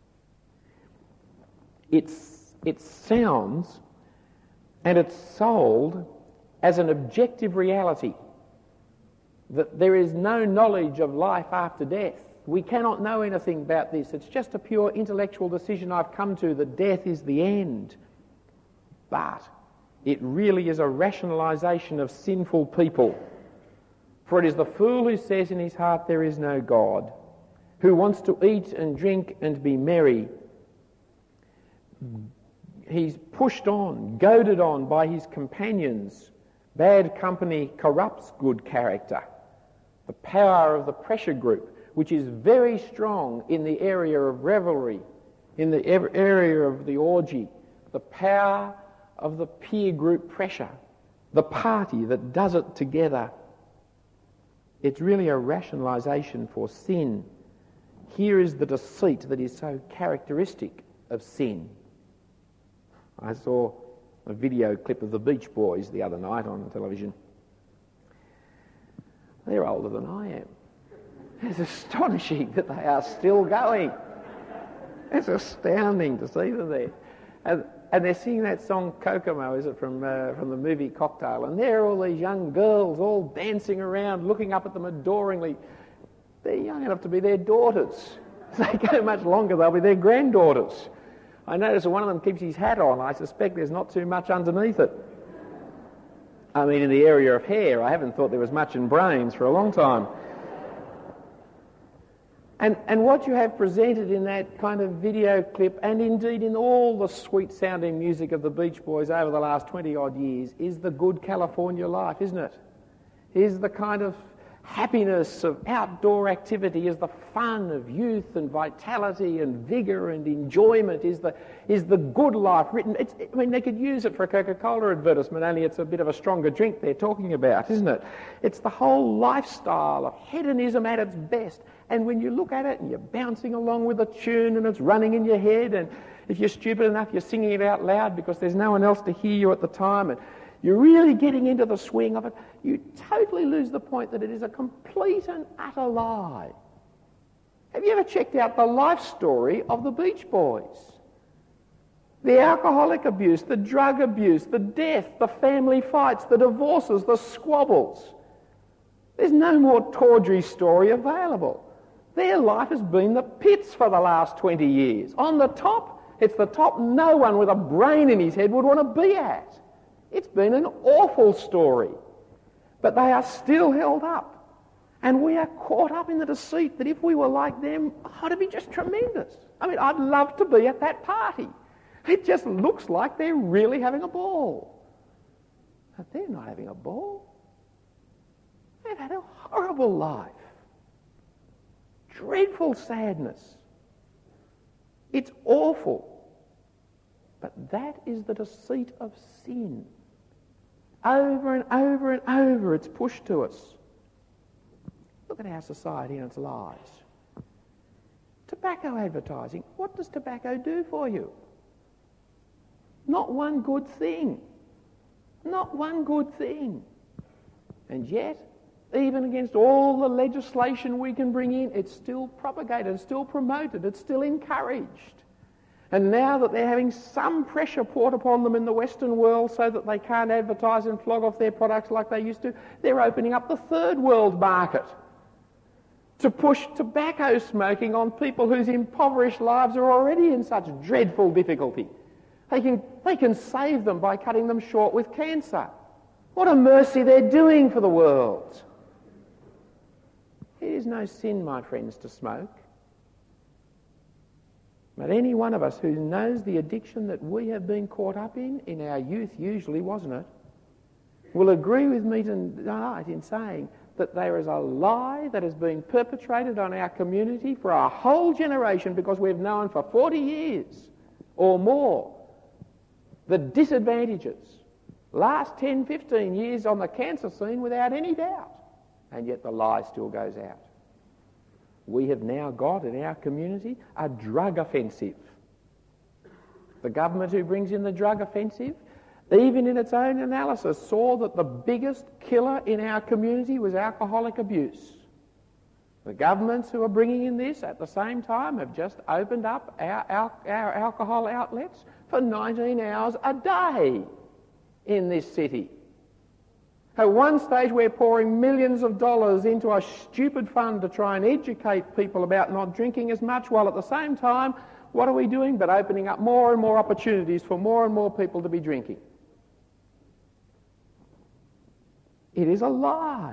It sounds and it's sold as an objective reality, that there is no knowledge of life after death. We cannot know anything about this. It's just a pure intellectual decision I've come to that death is the end. But it really is a rationalisation of sinful people. For it is the fool who says in his heart there is no God, who wants to eat and drink and be merry. He's pushed on, goaded on by his companions. Bad company corrupts good character. The power of the pressure group, which is very strong in the area of revelry, in the area of the orgy, the power of the peer group pressure, the party that does it together. It's really a rationalisation for sin. Here is the deceit that is so characteristic of sin. I saw a video clip of the Beach Boys the other night on television. They're older than I am. It's astonishing that they are still going. It's astounding to see them there. And they're singing that song Kokomo, is it, from the movie Cocktail. And there are all these young girls all dancing around, looking up at them adoringly. They're young enough to be their daughters. If they go much longer, they'll be their granddaughters. I notice that one of them keeps his hat on. I suspect there's not too much underneath it. I mean, in the area of hair, I haven't thought there was much in brains for a long time. And what you have presented in that kind of video clip, and indeed in all the sweet-sounding music of the Beach Boys over the last 20-odd years, is the good California life, isn't it? Is the kind of happiness of outdoor activity, is the fun of youth and vitality and vigour and enjoyment, is the good life written. I mean, they could use it for a Coca-Cola advertisement, only it's a bit of a stronger drink they're talking about, isn't it? It's the whole lifestyle of hedonism at its best. And when you look at it and you're bouncing along with a tune and it's running in your head, and if you're stupid enough, you're singing it out loud because there's no one else to hear you at the time, and you're really getting into the swing of it, you totally lose the point that it is a complete and utter lie. Have you ever checked out the life story of the Beach Boys? The alcoholic abuse, the drug abuse, the death, the family fights, the divorces, the squabbles. There's no more tawdry story available. Their life has been the pits for the last 20 years. On the top, it's the top no one with a brain in his head would want to be at. It's been an awful story. But they are still held up. And we are caught up in the deceit that if we were like them, it'd be just tremendous. I mean, I'd love to be at that party. It just looks like they're really having a ball. But they're not having a ball. They've had a horrible life. Dreadful sadness. It's awful. But that is the deceit of sin. Over and over and over it's pushed to us. Look at our society and its lies. Tobacco advertising. What does tobacco do for you? Not one good thing. Not one good thing. And yet, even against all the legislation we can bring in, it's still propagated, it's still promoted, it's still encouraged. And now that they're having some pressure poured upon them in the Western world so that they can't advertise and flog off their products like they used to, they're opening up the third world market to push tobacco smoking on people whose impoverished lives are already in such dreadful difficulty. They can save them by cutting them short with cancer. What a mercy they're doing for the world. It is no sin, my friends, to smoke. But any one of us who knows the addiction that we have been caught up in our youth usually, wasn't it, will agree with me tonight in saying that there is a lie that has been perpetrated on our community for a whole generation because we've known for 40 years or more the disadvantages. Last 10, 15 years on the cancer scene without any doubt. And yet the lie still goes out. We have now got in our community a drug offensive. The government who brings in the drug offensive, even in its own analysis, saw that the biggest killer in our community was alcoholic abuse. The governments who are bringing in this at the same time have just opened up our alcohol outlets for 19 hours a day in this city. At one stage we're pouring millions of dollars into a stupid fund to try and educate people about not drinking as much, while at the same time, what are we doing but opening up more and more opportunities for more and more people to be drinking? It is a lie.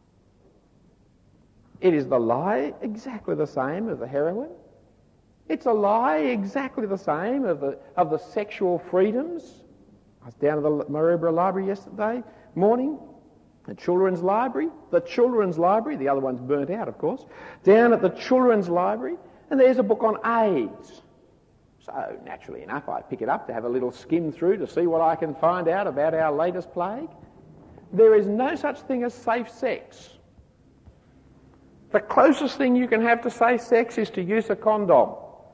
It is the lie exactly the same as the heroin. It's a lie exactly the same of the sexual freedoms. I was down at the Maroubra Library yesterday morning, the children's library, the other one's burnt out, of course, down at the children's library, and there's a book on AIDS. So, naturally enough, I pick it up to have a little skim through to see what I can find out about our latest plague. There is no such thing as safe sex. The closest thing you can have to safe sex is to use a condom.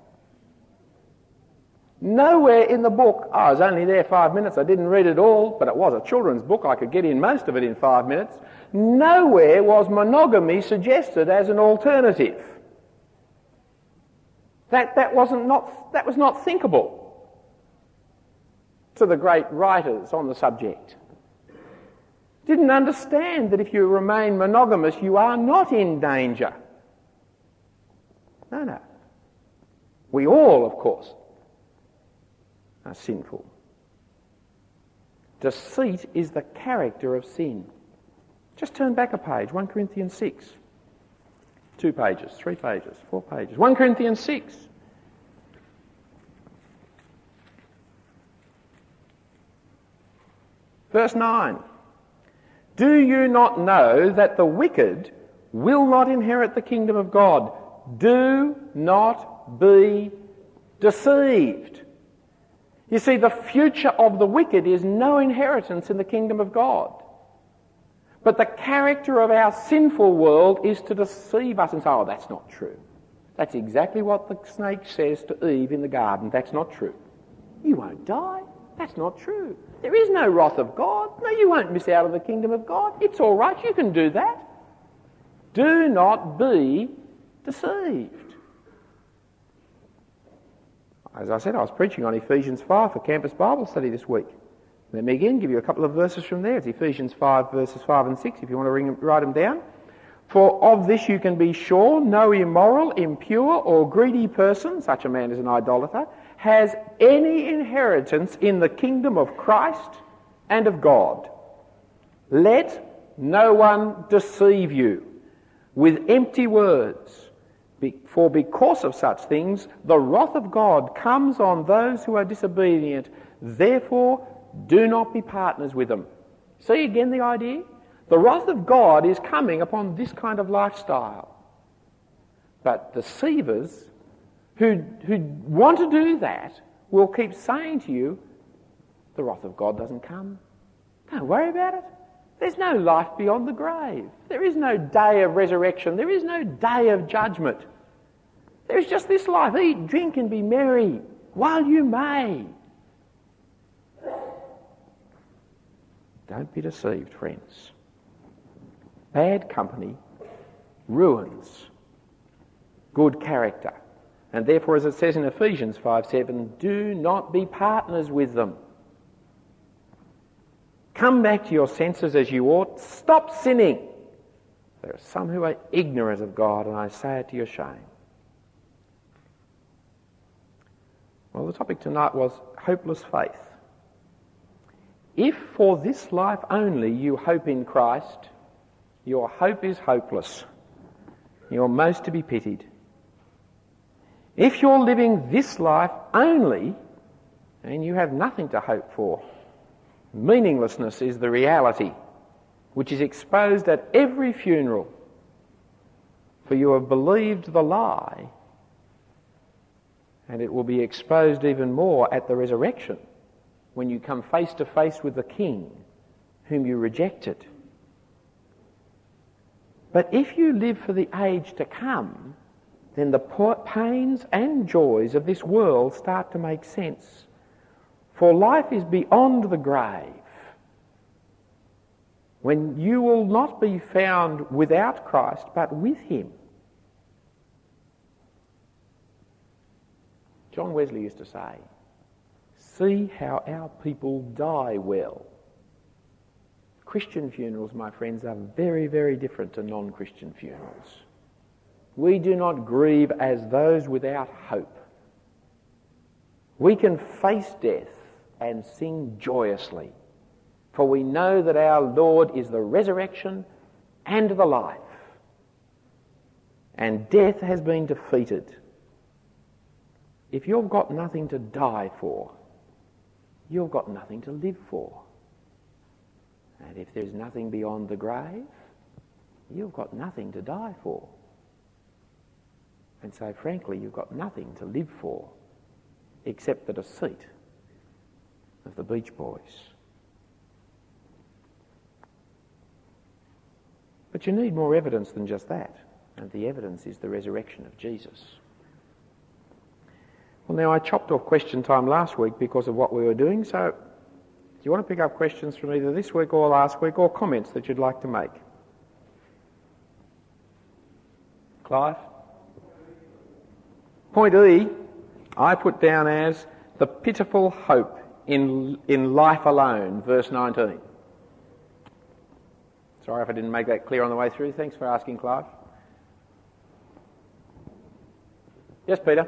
Nowhere in the book, I was only there 5 minutes, I didn't read it all, but it was a children's book, I could get in most of it in 5 minutes. Nowhere was monogamy suggested as an alternative. That was not thinkable to the great writers on the subject. Didn't understand that if you remain monogamous, you are not in danger. No. We all, of course, are sinful. Deceit is the character of sin. Just turn back a page, 1 Corinthians 6. 2 pages, 3 pages, 4 pages. 1 Corinthians 6. Verse 9. Do you not know that the wicked will not inherit the kingdom of God? Do not be deceived. You see, the future of the wicked is no inheritance in the kingdom of God. But the character of our sinful world is to deceive us and say, oh, that's not true. That's exactly what the snake says to Eve in the garden. That's not true. You won't die. That's not true. There is no wrath of God. No, you won't miss out on the kingdom of God. It's all right. You can do that. Do not be deceived. As I said, I was preaching on Ephesians 5 for Campus Bible Study this week. Let me again give you a couple of verses from there. It's Ephesians 5 verses 5 and 6 if you want to write them down. For of this you can be sure, no immoral, impure or greedy person, such a man as an idolater, has any inheritance in the kingdom of Christ and of God. Let no one deceive you with empty words, for because of such things the wrath of God comes on those who are disobedient. Therefore do not be partners with them. See again the idea? The wrath of God is coming upon this kind of lifestyle. But deceivers who want to do that will keep saying to you, the wrath of God doesn't come. Don't worry about it. There's no life beyond the grave. There is no day of resurrection. There is no day of judgment. There's just this life. Eat, drink and be merry while you may. Don't be deceived, friends. Bad company ruins good character. And therefore, as it says in Ephesians 5:7, do not be partners with them. Come back to your senses as you ought. Stop sinning. There are some who are ignorant of God, and I say it to your shame. Well, the topic tonight was hopeless faith. If for this life only you hope in Christ, your hope is hopeless. You're most to be pitied. If you're living this life only, and you have nothing to hope for, meaninglessness is the reality, which is exposed at every funeral. For you have believed the lie, and it will be exposed even more at the resurrection, when you come face to face with the King whom you rejected. But if you live for the age to come, then the pains and joys of this world start to make sense. For life is beyond the grave, when you will not be found without Christ, but with him. John Wesley used to say, see how our people die well. Christian funerals, my friends, are very, very different to non-Christian funerals. We do not grieve as those without hope. We can face death and sing joyously, for we know that our Lord is the resurrection and the life, and death has been defeated. If you've got nothing to die for, you've got nothing to live for. And if there's nothing beyond the grave, you've got nothing to die for. And so, frankly, you've got nothing to live for except the deceit of the Beach Boys. But you need more evidence than just that, and the evidence is the resurrection of Jesus. Well, now, I chopped off question time last week because of what we were doing, so do you want to pick up questions from either this week or last week, or comments that you'd like to make? Clive? Point E, I put down as the pitiful hope in life alone, verse 19. Sorry if I didn't make that clear on the way through. Thanks for asking, Clive. Yes, Peter?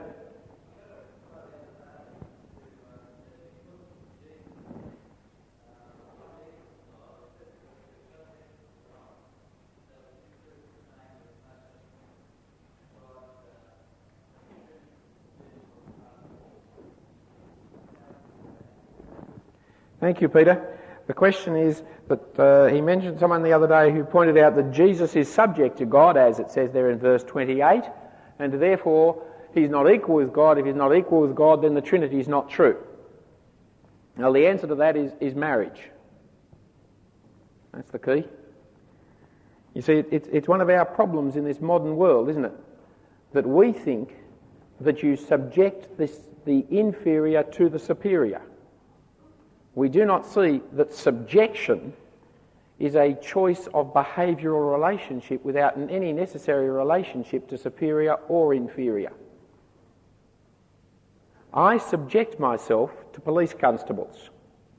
Thank you, Peter. The question is that he mentioned someone the other day who pointed out that Jesus is subject to God, as it says there in verse 28, and therefore he's not equal with God. If he's not equal with God, then the Trinity is not true. Now, the answer to that is marriage. That's the key. You see, it's one of our problems in this modern world, isn't it? That we think that you subject the inferior to the superior. We do not see that subjection is a choice of behavioural relationship without any necessary relationship to superior or inferior. I subject myself to police constables.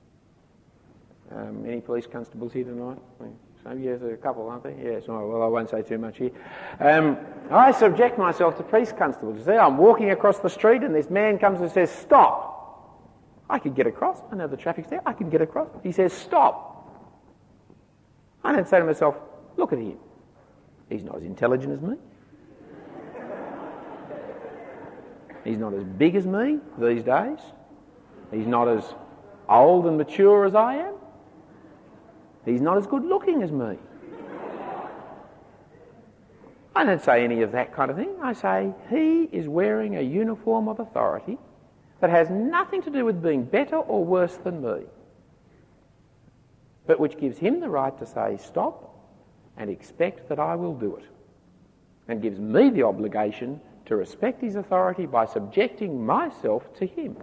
Any police constables here tonight? So, yes, there are a couple, aren't there? Yes, oh, well, I won't say too much here. I subject myself to police constables. You see, I'm walking across the street and this man comes and says, stop. I can get across. I know the traffic's there. I can get across. He says, stop. I don't say to myself, look at him. He's not as intelligent as me. He's not as big as me these days. He's not as old and mature as I am. He's not as good looking as me. I don't say any of that kind of thing. I say he is wearing a uniform of authority that has nothing to do with being better or worse than me, but which gives him the right to say stop and expect that I will do it, and gives me the obligation to respect his authority by subjecting myself to him.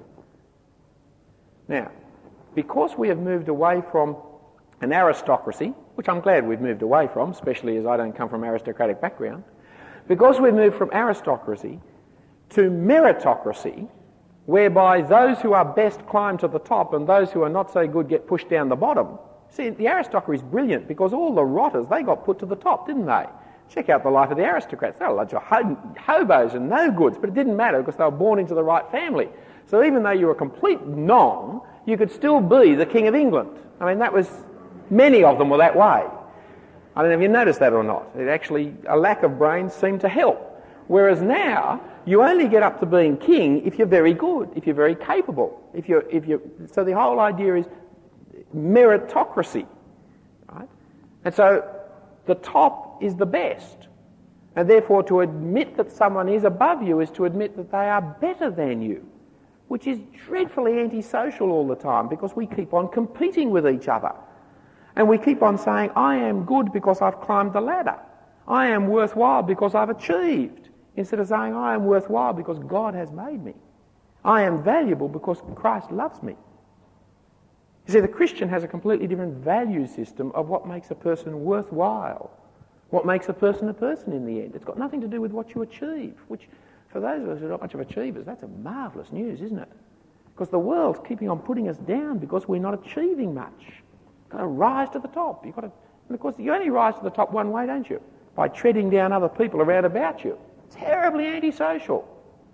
Now, because we have moved away from an aristocracy, which I'm glad we've moved away from, especially as I don't come from an aristocratic background, because we've moved from aristocracy to meritocracy, whereby those who are best climb to the top and those who are not so good get pushed down the bottom. See, the aristocracy is brilliant because all the rotters, they got put to the top, didn't they? Check out the life of the aristocrats. They were a bunch of hobos and no-goods, but it didn't matter because they were born into the right family. So even though you were a complete nong, you could still be the King of England. I mean, many of them were that way. I don't know if you noticed that or not. It actually, a lack of brains seemed to help. Whereas now, you only get up to being king if you're very good, if you're very capable. So the whole idea is meritocracy, right? And so the top is the best. And therefore to admit that someone is above you is to admit that they are better than you, which is dreadfully antisocial all the time because we keep on competing with each other. And we keep on saying, I am good because I've climbed the ladder. I am worthwhile because I've achieved. Instead of saying, I am worthwhile because God has made me. I am valuable because Christ loves me. You see, the Christian has a completely different value system of what makes a person worthwhile, what makes a person in the end. It's got nothing to do with what you achieve, which for those of us who are not much of achievers, that's a marvellous news, isn't it? Because the world's keeping on putting us down because we're not achieving much. You've got to rise to the top. And of course, you only rise to the top one way, don't you? By treading down other people around about you. Terribly antisocial.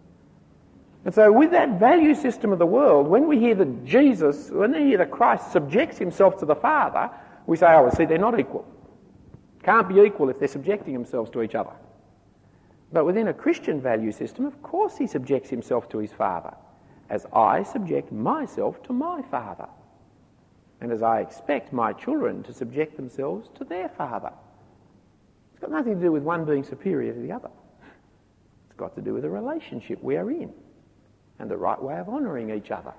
And so with that value system of the world, when we hear that Christ subjects himself to the Father, we say, oh, well, see, they're not equal. Can't be equal if they're subjecting themselves to each other. But within a Christian value system, of course he subjects himself to his Father, as I subject myself to my Father, and as I expect my children to subject themselves to their Father. It's got nothing to do with one being superior to the other. It's got to do with the relationship we are in and the right way of honouring each other.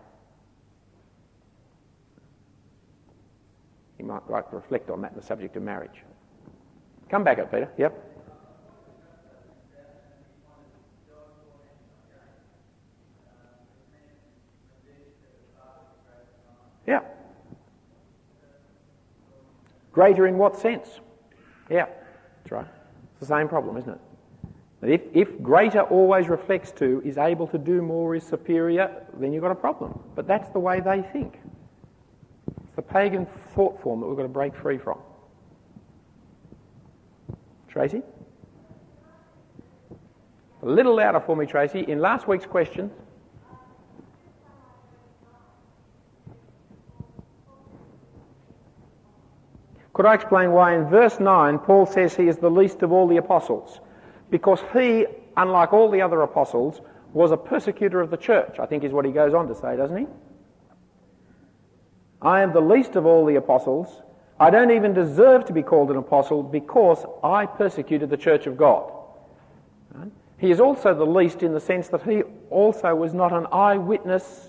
You might like to reflect on that in the subject of marriage. Come back up, Peter. Yep. Yeah. Greater in what sense? Yeah, that's right. It's the same problem, isn't it? If greater always reflects to, is able to do more, is superior, then you've got a problem. But that's the way they think. It's the pagan thought form that we've got to break free from. Tracy? A little louder for me, Tracy. In last week's question... Could I explain why in verse 9 Paul says he is the least of all the apostles? Because he, unlike all the other apostles, was a persecutor of the church, I think is what he goes on to say, doesn't he? I am the least of all the apostles. I don't even deserve to be called an apostle because I persecuted the church of God. Right? He is also the least in the sense that he also was not an eyewitness.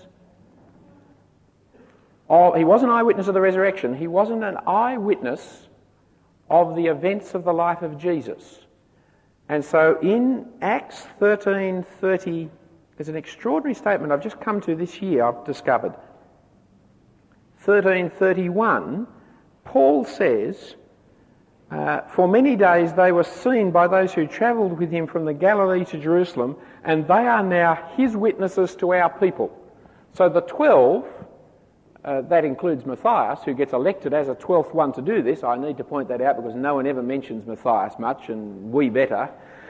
He was an eyewitness of the resurrection. He wasn't an eyewitness of the events of the life of Jesus. And so in Acts 13:30, there's an extraordinary statement I've just come to this year, I've discovered. 13:31, Paul says, For many days they were seen by those who travelled with him from the Galilee to Jerusalem, and they are now his witnesses to our people. So the 12, that includes Matthias, who gets elected as a 12th one to do this. I need to point that out because no one ever mentions Matthias much, and we better.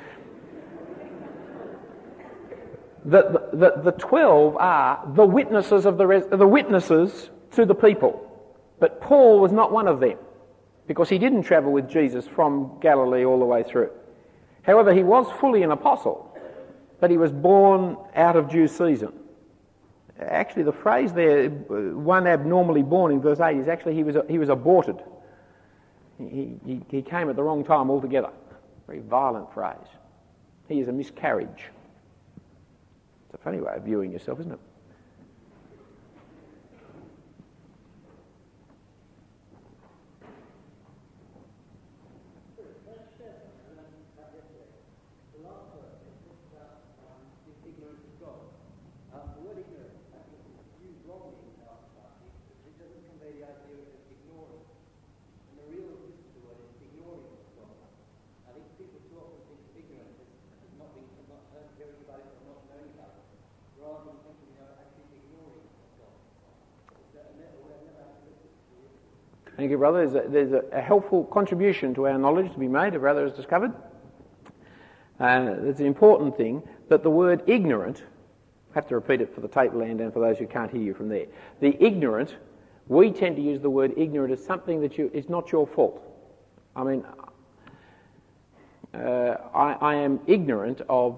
The 12 are the witnesses of the witnesses to the people. But Paul was not one of them, because he didn't travel with Jesus from Galilee all the way through. However, he was fully an apostle, but he was born out of due season. Actually, the phrase there, one abnormally born in verse 8, is actually he was aborted. He came at the wrong time altogether. Very violent phrase. He is a miscarriage. It's a funny way of viewing yourself, isn't it? Thank you, brother. There's a helpful contribution to our knowledge to be made, a brother has discovered. It's an important thing that the word ignorant, I have to repeat it for the tape land and for those who can't hear you from there. The ignorant, we tend to use the word ignorant as something that is not your fault. I mean, I am ignorant of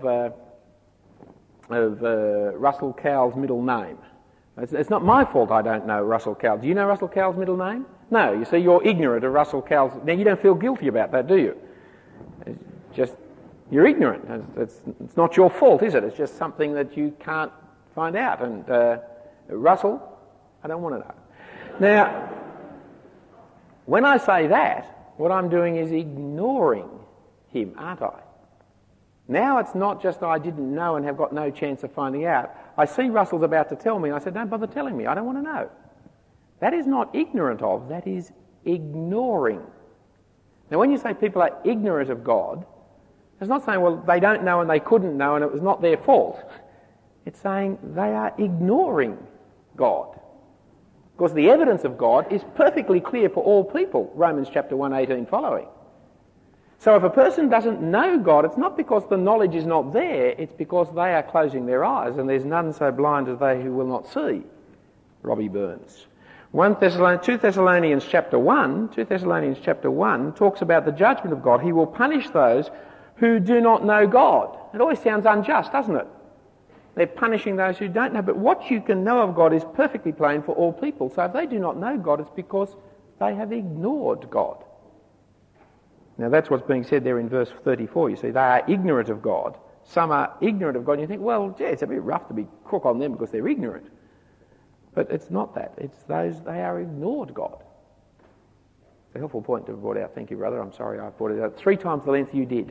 Russell Cowell's middle name. It's not my fault I don't know Russell Cowell. Do you know Russell Cowell's middle name? No, you see, you're ignorant of Russell Cowell's... Now, you don't feel guilty about that, do you? It's just, you're ignorant. It's not your fault, is it? It's just something that you can't find out. And Russell, I don't want to know. Now, when I say that, what I'm doing is ignoring him, aren't I? Now it's not just I didn't know and have got no chance of finding out. I see Russell's about to tell me, and I said, don't bother telling me, I don't want to know. That is not ignorant of, that is ignoring. Now when you say people are ignorant of God, it's not saying, well, they don't know and they couldn't know and it was not their fault. It's saying they are ignoring God. Because the evidence of God is perfectly clear for all people, Romans chapter 1:18 following. So if a person doesn't know God, it's not because the knowledge is not there, it's because they are closing their eyes, and there's none so blind as they who will not see. Robbie Burns. 2 Thessalonians chapter 1 talks about the judgment of God. He will punish those who do not know God. It always sounds unjust, doesn't it? They're punishing those who don't know, but what you can know of God is perfectly plain for all people. So if they do not know God, it's because they have ignored God. Now that's what's being said there in verse 34. You see, they are ignorant of God. Some are ignorant of God, and you think, well, gee, it's a bit rough to be crook on them because they're ignorant. But it's not that. It's those, they are ignored God. It's a helpful point to have brought out. Thank you, brother. I'm sorry I brought it out 3 times the length you did.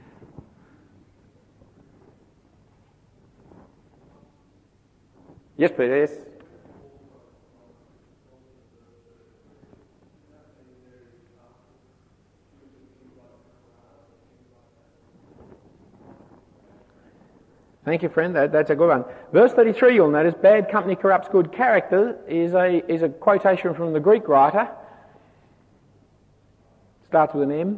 Yes, Peter, yes. Thank you, friend. That's a good one. Verse 33, you'll notice, bad company corrupts good character, is a quotation from the Greek writer. Starts with an M.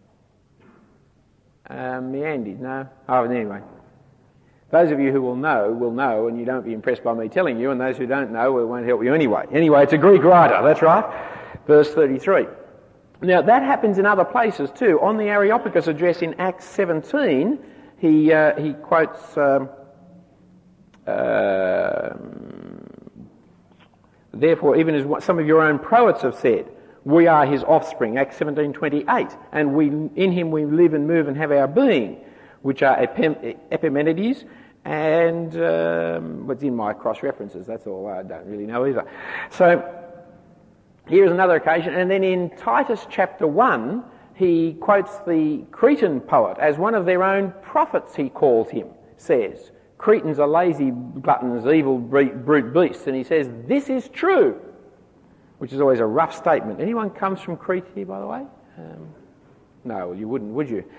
Meandes, no? Oh, anyway. Those of you who will know, and you don't be impressed by me telling you, and those who don't know, it won't help you anyway. Anyway, it's a Greek writer, that's right. Verse 33. Now, that happens in other places too. On the Areopagus address in Acts 17, he quotes therefore, even as some of your own poets have said, we are his offspring, Acts 17:28, and in him we live and move and have our being, which are Epimenides and what's in my cross-references, that's all, I don't really know either. So, here's another occasion, and then in Titus chapter 1, he quotes the Cretan poet as one of their own prophets, he calls him, says, Cretans are lazy gluttons, evil brute beasts, and he says, this is true, which is always a rough statement. Anyone comes from Crete here, by the way? No, well, you wouldn't, would you?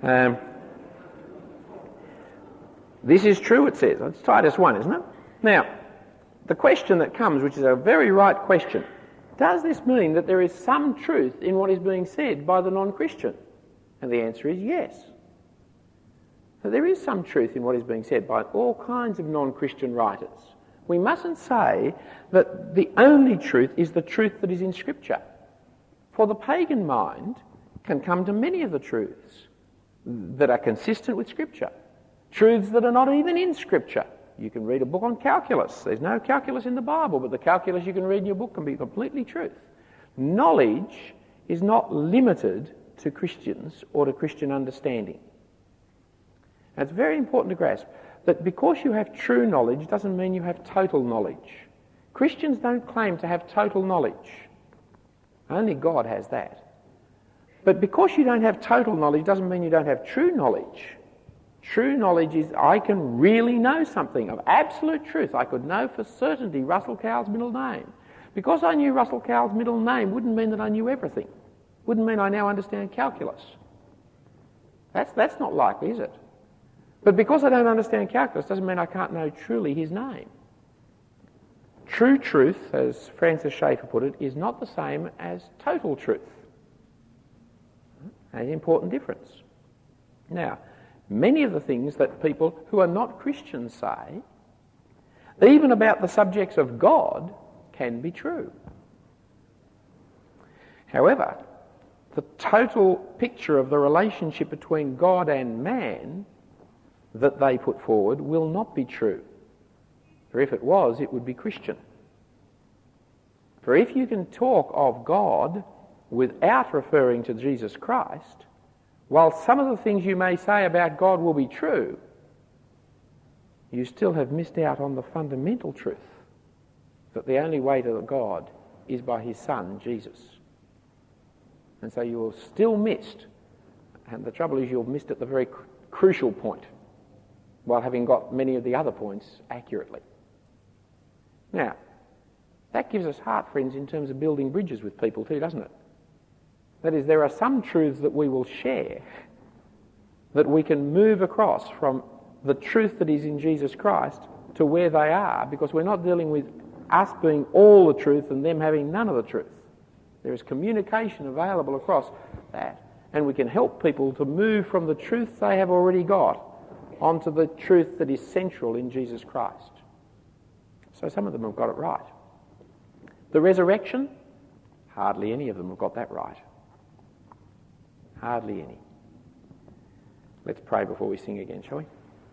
This is true, it says. It's Titus 1, isn't it? Now, the question that comes, which is a very right question, does this mean that there is some truth in what is being said by the non-Christian? And the answer is yes. So there is some truth in what is being said by all kinds of non-Christian writers. We mustn't say that the only truth is the truth that is in Scripture. For the pagan mind can come to many of the truths that are consistent with Scripture. Truths that are not even in Scripture. You can read a book on calculus. There's no calculus in the Bible, but the calculus you can read in your book can be completely truth. Knowledge is not limited to Christians or to Christian understanding. And it's very important to grasp that because you have true knowledge doesn't mean you have total knowledge. Christians don't claim to have total knowledge. Only God has that. But because you don't have total knowledge doesn't mean you don't have true knowledge. True knowledge is I can really know something of absolute truth. I could know for certainty Russell Cowell's middle name. Because I knew Russell Cowell's middle name wouldn't mean that I knew everything. Wouldn't mean I now understand calculus. That's not likely, is it? But because I don't understand calculus doesn't mean I can't know truly his name. True truth, as Francis Schaeffer put it, is not the same as total truth. An important difference. Now, many of the things that people who are not Christians say, even about the subjects of God, can be true. However, the total picture of the relationship between God and man that they put forward will not be true. For if it was, it would be Christian. For if you can talk of God without referring to Jesus Christ, while some of the things you may say about God will be true, you still have missed out on the fundamental truth that the only way to God is by his Son, Jesus. And so you will still missed, and the trouble is you've missed at the very crucial point, while having got many of the other points accurately. Now, that gives us heart, friends, in terms of building bridges with people too, doesn't it? That is, there are some truths that we will share that we can move across from the truth that is in Jesus Christ to where they are, because we're not dealing with us being all the truth and them having none of the truth. There is communication available across that, and we can help people to move from the truth they have already got onto the truth that is central in Jesus Christ. So some of them have got it right. The resurrection, hardly any of them have got that right. Hardly any. Let's pray before we sing again, shall we?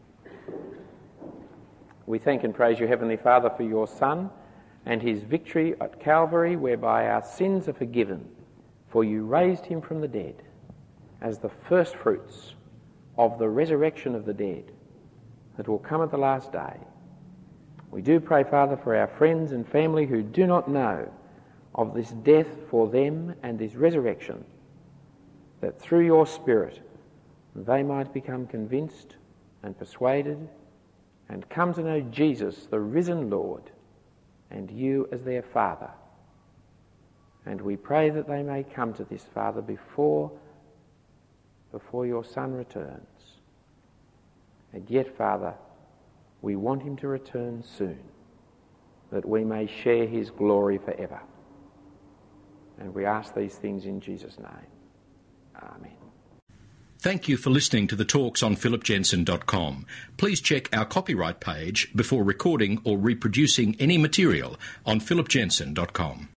We thank and praise you, Heavenly Father, for your Son and his victory at Calvary, whereby our sins are forgiven, for you raised him from the dead as the first fruits of the resurrection of the dead that will come at the last day. We do pray, Father, for our friends and family who do not know of this death for them and this resurrection, that through your Spirit they might become convinced and persuaded and come to know Jesus, the risen Lord, and you as their Father. And we pray that they may come to this, Father, before your Son returns. And yet, Father, we want him to return soon, that we may share his glory forever. And we ask these things in Jesus' name. Amen. Thank you for listening to the talks on philipjensen.com. Please check our copyright page before recording or reproducing any material on philipjensen.com.